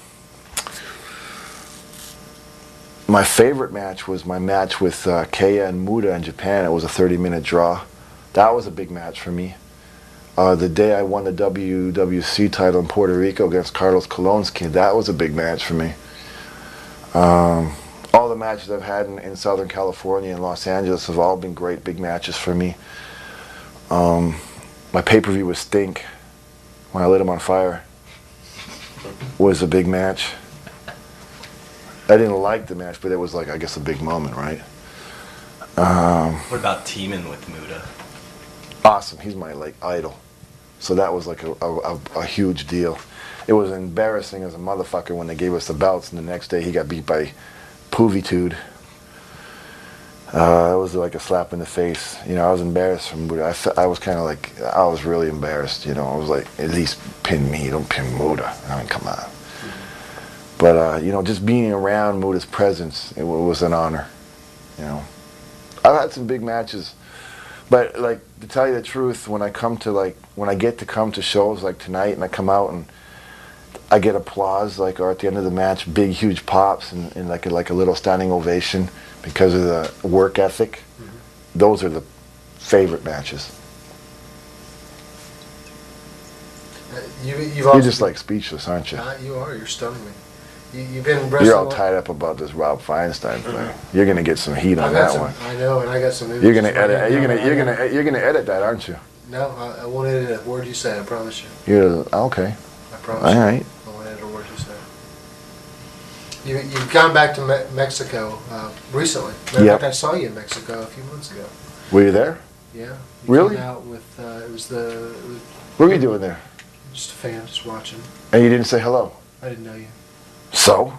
my favorite match was my match with uh, Keiya and Muta in Japan. It was a thirty minute draw. That was a big match for me. Uh, the day I won the W W C title in Puerto Rico against Carlos Colon's kid, that was a big match for me. Um, all the matches I've had in, in Southern California and Los Angeles have all been great big matches for me. Um, my pay-per-view with Stink, when I lit him on fire, was a big match. I didn't like the match, but it was like, I guess, a big moment, right? Um, what about teaming with Muta? Awesome. He's my like idol. So that was like a, a, a huge deal. It was embarrassing as a motherfucker when they gave us the belts, and the next day he got beat by Puvitude. Uh, it was like a slap in the face. You know, I was embarrassed from Muta. I, fe- I was kind of like, I was really embarrassed. You know, I was like, at least pin me, don't pin Muta. I mean, come on. But, uh, you know, just being around Muta's presence, it, w- was an honor, you know. I've had some big matches, but, like, to tell you the truth, when I come to, like, when I get to come to shows like tonight and I come out and I get applause, like, or at the end of the match, big, huge pops and, and like, a, like a little standing ovation because of the work ethic, mm-hmm. Those are the favorite matches. Uh, you, you've You're just, like, speechless, aren't you? Uh, you are. You're stunning me. You, you've been wrestling. You're all tied up about this Rob Feinstein thing. Mm-hmm. You're gonna get some heat on that some, one. I know, and I got some. You're gonna edit. You're gonna. You're gonna. You're gonna edit that, aren't you? No, I, I won't edit a word you say. I promise you. You're okay. I promise. All you. right. I won't edit a word you say. You you've gone back to Me- Mexico uh, recently. In Yep. fact, I saw you in Mexico a few months ago. Were you there? Yeah. You Really? Came out with uh, it was the it was What were you doing there? just a fan, just watching. And you didn't say hello. I didn't know you. So?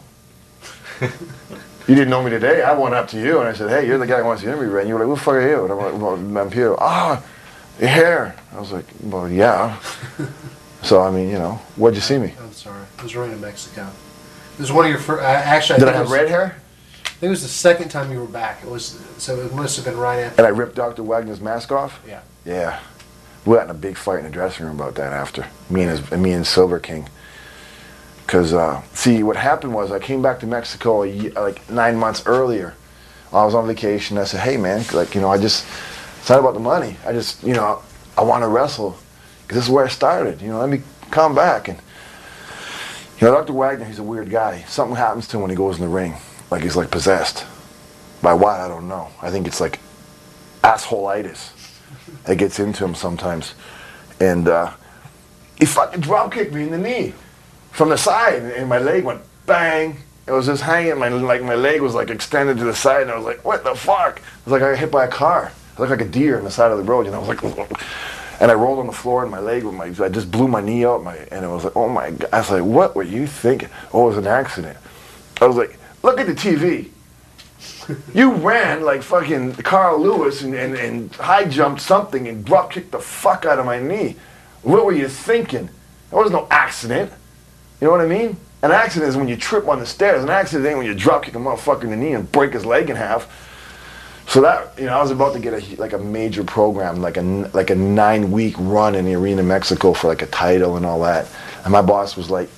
You didn't know me today. I went up to you and I said, "Hey, you're the guy who wants to interview," and you were like, "Who the fuck are you?" And I'm like, "Well, I'm Pierre." "Ah, your hair." I was like, "Well, yeah." So I mean, you know, what'd you see me? I'm sorry. I was running to Mexico. It was one of your first. Uh, actually, I Did I think it have was- red hair? I think it was the second time you were back. It was so it must have been right after. And I ripped Doctor Wagner's mask off? Yeah. Yeah. We got in a big fight in the dressing room about that after. Me and his, me and Silver King. Because, uh, see, what happened was I came back to Mexico a ye- like nine months earlier. I was on vacation. I said, "Hey, man, like, you know, I just, it's not about the money. I just, you know, I want to wrestle. Because this is where I started. You know, let me come back." And, you know, Doctor Wagner, he's a weird guy. Something happens to him when he goes in the ring. Like he's like possessed. By what? I don't know. I think it's like assholeitis. It gets into him sometimes. And uh, he fucking drop kicked me in the knee from the side, and my leg went bang. It was just hanging. My like my leg was like extended to the side, and I was like, "What the fuck?" It was like I got hit by a car. I looked like a deer on the side of the road, you know. I was like, and I rolled on the floor, and my leg, with my, I just blew my knee out. My and it was like, oh my god. I was like, "What were you thinking?" Oh, it was an accident. I was like, "Look at the T V. You ran like fucking Carl Lewis and, and, and high jumped something and drop kicked the fuck out of my knee. What were you thinking? There was no accident. You know what I mean? An accident is when you trip on the stairs. An accident ain't when you drop kick a motherfucker in the knee and break his leg in half." So that, you know, I was about to get a like a major program, like a like a nine week run in the arena in Mexico for like a title and all that. And my boss was like,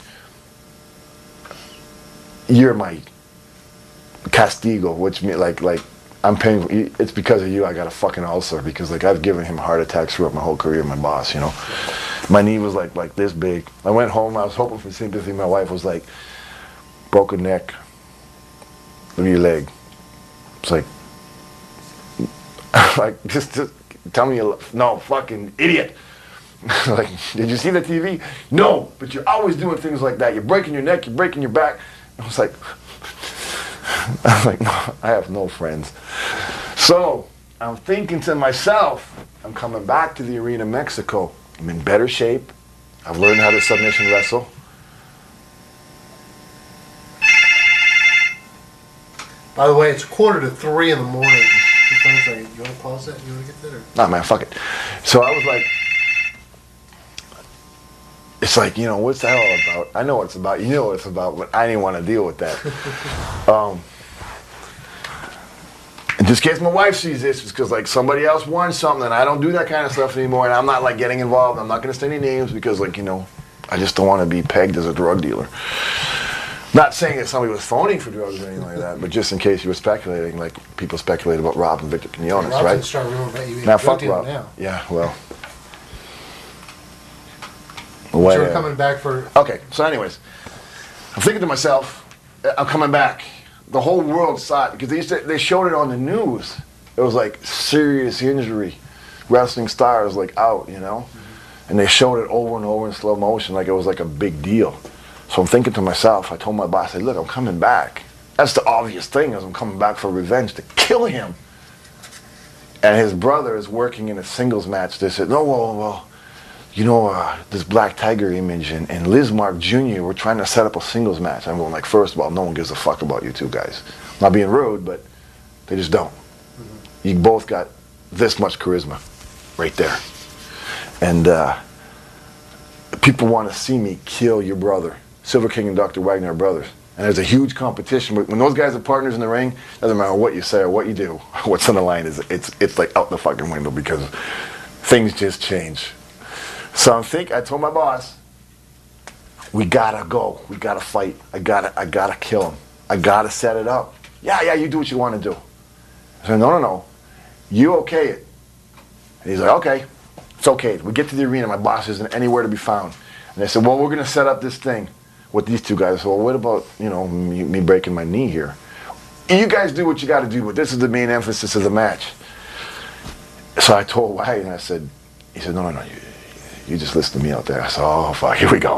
"You're my castigo," which means like like I'm paying. For, it's because of you. I got a fucking ulcer because like I've given him heart attacks throughout my whole career. My boss, you know, my knee was like like this big. I went home. I was hoping for sympathy. My wife was like, "Broken neck. Look at your leg." It's like, like just just tell me you no fucking idiot. Like, did you see the T V? No, but you're always doing things like that. You're breaking your neck. You're breaking your back. I was like. I was like, no, I have no friends. So I'm thinking to myself, I'm coming back to the arena in Mexico. I'm in better shape. I've learned how to submission wrestle. By the way, it's quarter to three in the morning. Your phone's ringing. You want to pause that? You want to get that? Or? Nah, man, fuck it. So I was like, it's like, you know, what's that all about? I know what it's about. You know what it's about, but I didn't want to deal with that. um, in this case, my wife sees this, it's because like somebody else won something, and I don't do that kind of stuff anymore, and I'm not like getting involved. I'm not going to say any names because, like, you know, I just don't want to be pegged as a drug dealer. Not saying that somebody was phoning for drugs or anything like that, but just in case you were speculating, like people speculate about Rob and Victor Quinones, Rob's right? gonna start rumor about you being Now, a drug fuck dealer Rob. now. Yeah, well. So Way, we're uh, coming back for. Okay, so anyways, I'm thinking to myself, I'm coming back. The whole world saw it because they used to, they showed it on the news. It was like serious injury, wrestling stars like out, you know, mm-hmm. and they showed it over and over in slow motion like it was like a big deal. So I'm thinking to myself, I told my boss, I said, look, I'm coming back. That's the obvious thing is I'm coming back for revenge to kill him. And his brother is working in a singles match. They said, no, well, well. You know, uh, this Black Tiger image and, and Liz Mark Junior, we're trying to set up a singles match. I'm going like, first of all, no one gives a fuck about you two guys. Not being rude, but they just don't. Mm-hmm. You both got this much charisma right there. And uh, people want to see me kill your brother. Silver King and Doctor Wagner are brothers. And there's a huge competition. When those guys are partners in the ring, doesn't matter what you say or what you do, what's on the line is it's it's like out the fucking window because things just change. So I think I told my boss, we gotta go. We gotta fight. I gotta I gotta kill him. I gotta set it up. Yeah, yeah, you do what you want to do. I said, no, no, no. You okay it. And he's like, okay, it's okay. We get to the arena, my boss isn't anywhere to be found. And they said, well, we're gonna set up this thing with these two guys. So well, what about, you know, me, me breaking my knee here? You guys do what you gotta do, but this is the main emphasis of the match. So I told Wagner, and I said, he said, no, no, no, you, you just listen to me out there. So, oh, fuck, here we go.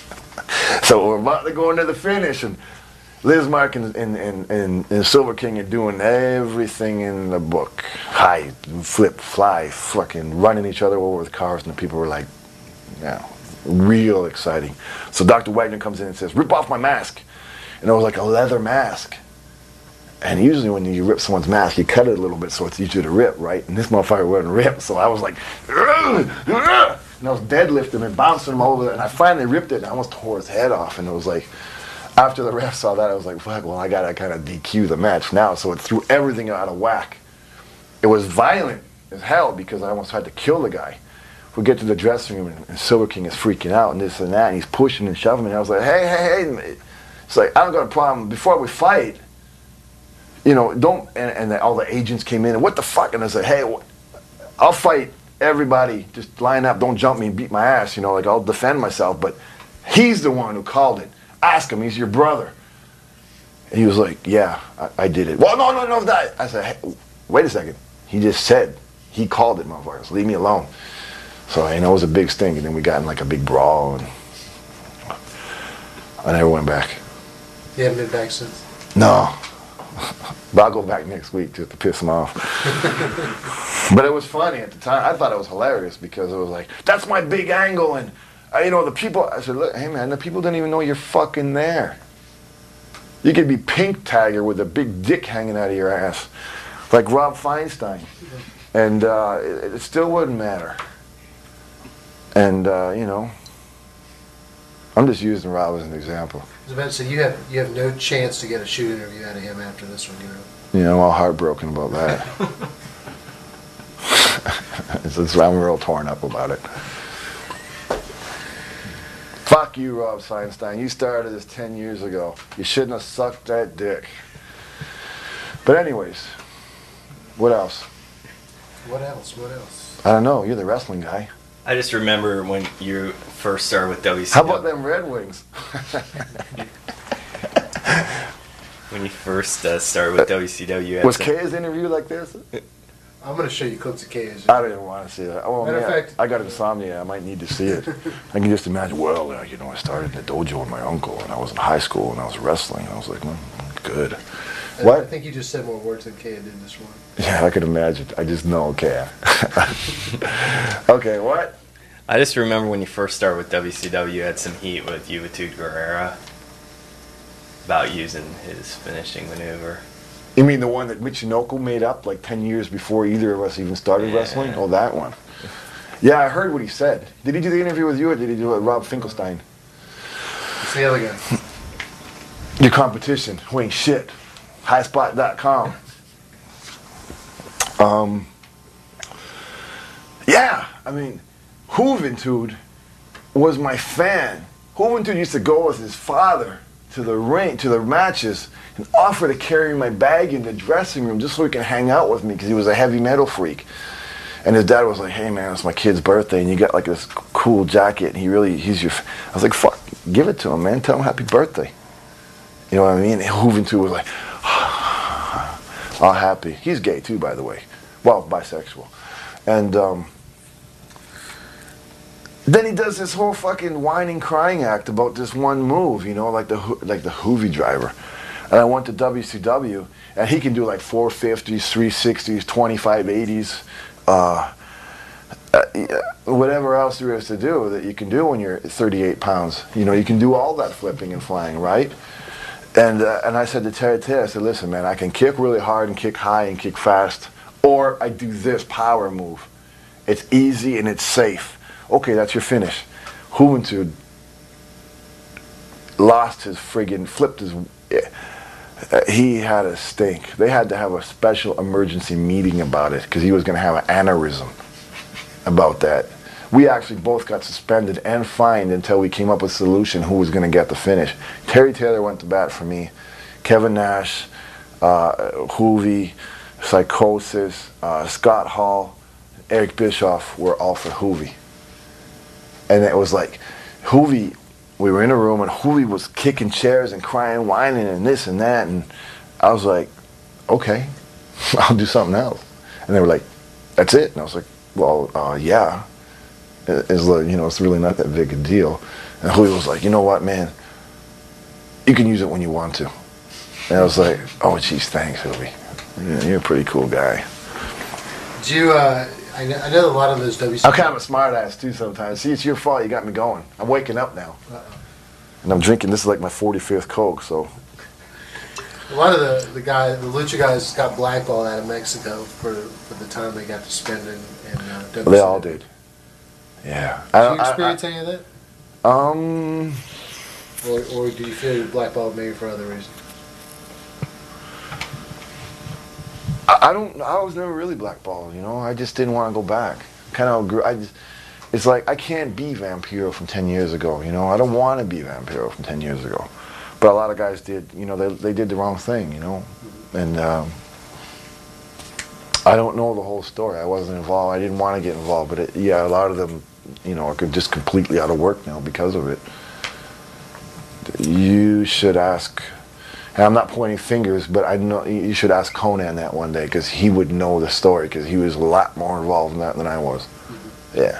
So we're about to go into the finish, and Liz Mark and, and, and, and, and Silver King are doing everything in the book. High, flip, fly, fucking running each other over with cars, and the people were like, yeah, real exciting. So Doctor Wagner comes in and says, rip off my mask. And it was like a leather mask. And usually when you rip someone's mask, you cut it a little bit so it's easier to rip, right? And this motherfucker wouldn't rip, so I was like, ugh, ugh. And I was deadlifting and bouncing him over, and I finally ripped it, and I almost tore his head off. And it was like, after the ref saw that, I was like, fuck, well, I gotta kind of D Q the match now. So it threw everything out of whack. It was violent as hell because I almost had to kill the guy. We get to the dressing room, and, and Silver King is freaking out, and this and that, and he's pushing and shoving me. And I was like, hey, hey, hey. It's like, I don't got a problem. Before we fight, you know, don't, and, and the, all the agents came in, and what the fuck? And I said, hey, I'll fight everybody, just line up, don't jump me and beat my ass, you know, like I'll defend myself, but he's the one who called it. Ask him, he's your brother. And he was like, yeah, I, I did it. Well, no, no, no, that. I said, hey, wait a second. He just said, he called it, motherfuckers, leave me alone. So, you know, it was a big sting, and then we got in like a big brawl, and I never went back. You haven't been back since? No. But I'll go back next week just to piss him off. But it was funny at the time. I thought it was hilarious because it was like, that's my big angle, and uh, you know, the people, I said, look, hey man, the people didn't even know you're fucking there. You could be Pink Tiger with a big dick hanging out of your ass, like Rob Feinstein. And uh, it, it still wouldn't matter. And, uh, you know, I'm just using Rob as an example. I was about to say, you have, you have no chance to get a shoot interview out of him after this one, you know? You know, I'm all heartbroken about that. it's, it's, I'm real torn up about it. Fuck you, Rob Feinstein. You started this ten years ago. You shouldn't have sucked that dick. But anyways, what else? What else? What else? I don't know. You're the wrestling guy. I just remember when you first started with W C How W. about them Red Wings? When you first uh, started with W C W. you had Was some- Kay's interview like this? I'm going to show you clips of K's. I didn't want to see that. Oh, Matter man, of fact- I got insomnia. I might need to see it. I can just imagine, well, uh, you know, I started in the dojo with my uncle, and I was in high school, and I was wrestling, and I was like, mm, good. I What? think you just said more words than Kay did this one. Yeah, I could imagine. I just know, okay. Okay, what? I just remember when you first started with W C W, you had some heat with Juventud Guerrera about using his finishing maneuver. You mean the one that Michinoku made up like ten years before either of us even started Yeah. wrestling? Oh, that one. Yeah, I heard what he said. Did he do the interview with you or did he do it with Rob Finkelstein? It's the other guy. Your competition, who ain't shit. high spot dot com. Um, yeah, I mean, Juventud was my fan. Juventud used to go with his father to the ring, to the matches, and offer to carry my bag in the dressing room just so he can hang out with me because he was a heavy metal freak. And his dad was like, "Hey man, it's my kid's birthday, and you got like this cool jacket. And he really, he's your." F-. I was like, "Fuck, give it to him, man. Tell him happy birthday." You know what I mean? And Juventud was like, all happy. He's gay too, by the way. Well, bisexual. And um, then he does this whole fucking whining, crying act about this one move, you know, like the like the Hoovy driver. And I went to W C W, and he can do like four fifties, three sixties, twenty-five eighties, uh, uh, whatever else there is to do that you can do when you're thirty-eight pounds. You know, you can do all that flipping and flying, right? And uh, and I said to Terry Taylor, I said, listen, man, I can kick really hard and kick high and kick fast, or I do this power move. It's easy and it's safe. Okay, that's your finish. Juventud lost his friggin', flipped his, uh, he had a stink. They had to have a special emergency meeting about it because he was going to have an aneurysm about that. We actually both got suspended and fined until we came up with a solution who was going to get the finish. Terry Taylor went to bat for me. Kevin Nash, uh, Hoovy, Psychosis, uh, Scott Hall, Eric Bischoff were all for Hoovy. And it was like, Hoovy, we were in a room and Hoovy was kicking chairs and crying, whining and this and that. And I was like, okay, I'll do something else. And they were like, that's it? And I was like, well, uh, yeah. It's like, you know, it's really not that big a deal. And Julio was like, you know what, man, you can use it when you want to. And I was like, oh, geez, thanks, Julio. Yeah, you're a pretty cool guy. Do you, uh, I know, I know a lot of those W C W. I'm kind of a smart ass too sometimes. See, it's your fault. You got me going. I'm waking up now. Uh-oh. And I'm drinking, this is like my forty-fifth Coke, so. A lot of the, the guy, the Lucha guys got blackballed out of Mexico for, for the time they got to spend in, in uh, W C W. They all did. Yeah. Did I, you experience I, any of that? I, um, Or, or do you feel you're blackballed maybe for other reasons? I, I don't, I was never really blackballed, you know? I just didn't want to go back. Kind of, I just, it's like, I can't be Vampiro from ten years ago, you know? I don't want to be Vampiro from ten years ago. But a lot of guys did, you know, they, they did the wrong thing, you know? And, um, I don't know the whole story. I wasn't involved. I didn't want to get involved, but it, yeah, a lot of them, you know, are just completely out of work now because of it. You should ask, and I'm not pointing fingers, but I know you should ask Conan that one day because he would know the story because he was a lot more involved in that than I was. Mm-hmm. Yeah.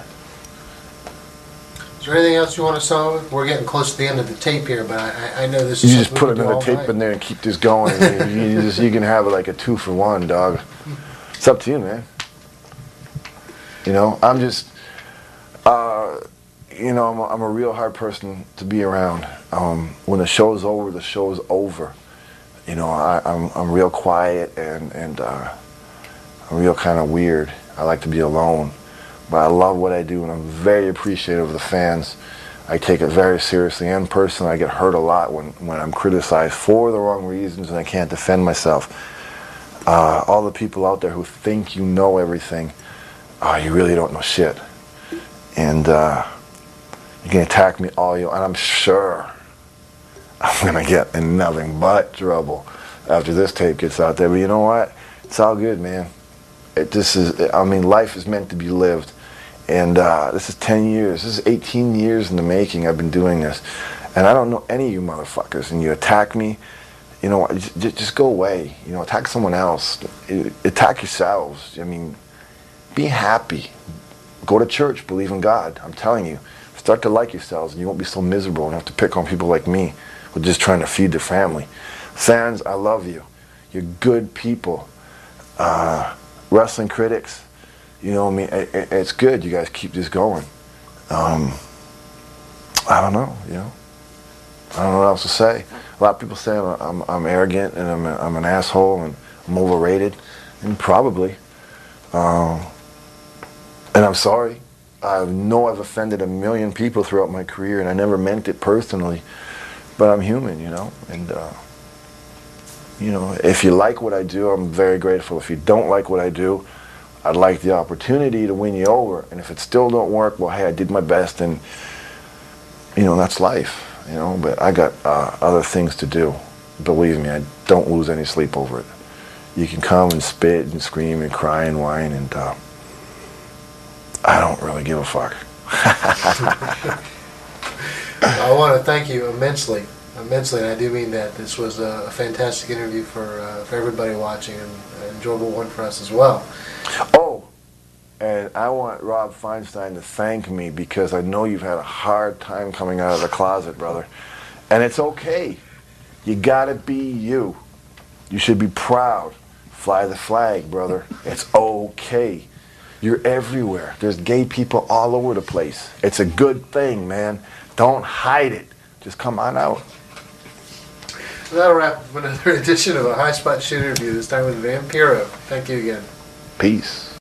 Is there anything else you want to say? We're getting close to the end of the tape here, but I, I know this You is just something put we can do another all tape night. in there and keep this going. you, you, just, you can have it like a two for one, dog. It's up to you, man. You know, I'm just, uh, you know, I'm a, I'm a real hard person to be around. Um, when the show's over, the show's over. You know, I, I'm I'm real quiet and and uh, I'm real kind of weird. I like to be alone, but I love what I do, and I'm very appreciative of the fans. I take it very seriously and personally. I get hurt a lot when when I'm criticized for the wrong reasons and I can't defend myself. Uh, all the people out there who think you know everything, uh, you really don't know shit. And uh, you can attack me all you, and I'm sure I'm gonna get in nothing but trouble after this tape gets out there. But you know what? It's all good, man. It, this is, I mean, life is meant to be lived. And uh, this is ten years. This is eighteen years in the making. I've been doing this, and I don't know any of you motherfuckers. And you attack me. You know, just, just go away. You know, attack someone else. Attack yourselves. I mean, be happy. Go to church. Believe in God. I'm telling you. Start to like yourselves, and you won't be so miserable and have to pick on people like me who are just trying to feed their family. Fans, I love you. You're good people. Uh, wrestling critics, you know what I mean? It, it, it's good. You guys keep this going. Um, I don't know, you know. I don't know what else to say. A lot of people say I'm, I'm, I'm arrogant and I'm, a, I'm an asshole, and I'm overrated, and probably. Uh, and I'm sorry. I know I've offended a million people throughout my career, and I never meant it personally. But I'm human, you know. And uh, you know, if you like what I do, I'm very grateful. If you don't like what I do, I'd like the opportunity to win you over. And if it still don't work, well, hey, I did my best, and you know, that's life. You know, but I got uh, other things to do. Believe me, I don't lose any sleep over it. You can come and spit and scream and cry and whine, and uh, I don't really give a fuck. I want to thank you immensely, immensely, and I do mean that. This was a, a fantastic interview for uh, for everybody watching, and an enjoyable one for us as well. Oh, and I want Rob Feinstein to thank me, because I know you've had a hard time coming out of the closet, brother. And it's okay. You gotta be you. You should be proud. Fly the flag, brother. It's okay. You're everywhere. There's gay people all over the place. It's a good thing, man. Don't hide it. Just come on out. That'll wrap up another edition of a High Spot Shoot interview, this time with Vampiro. Thank you again. Peace.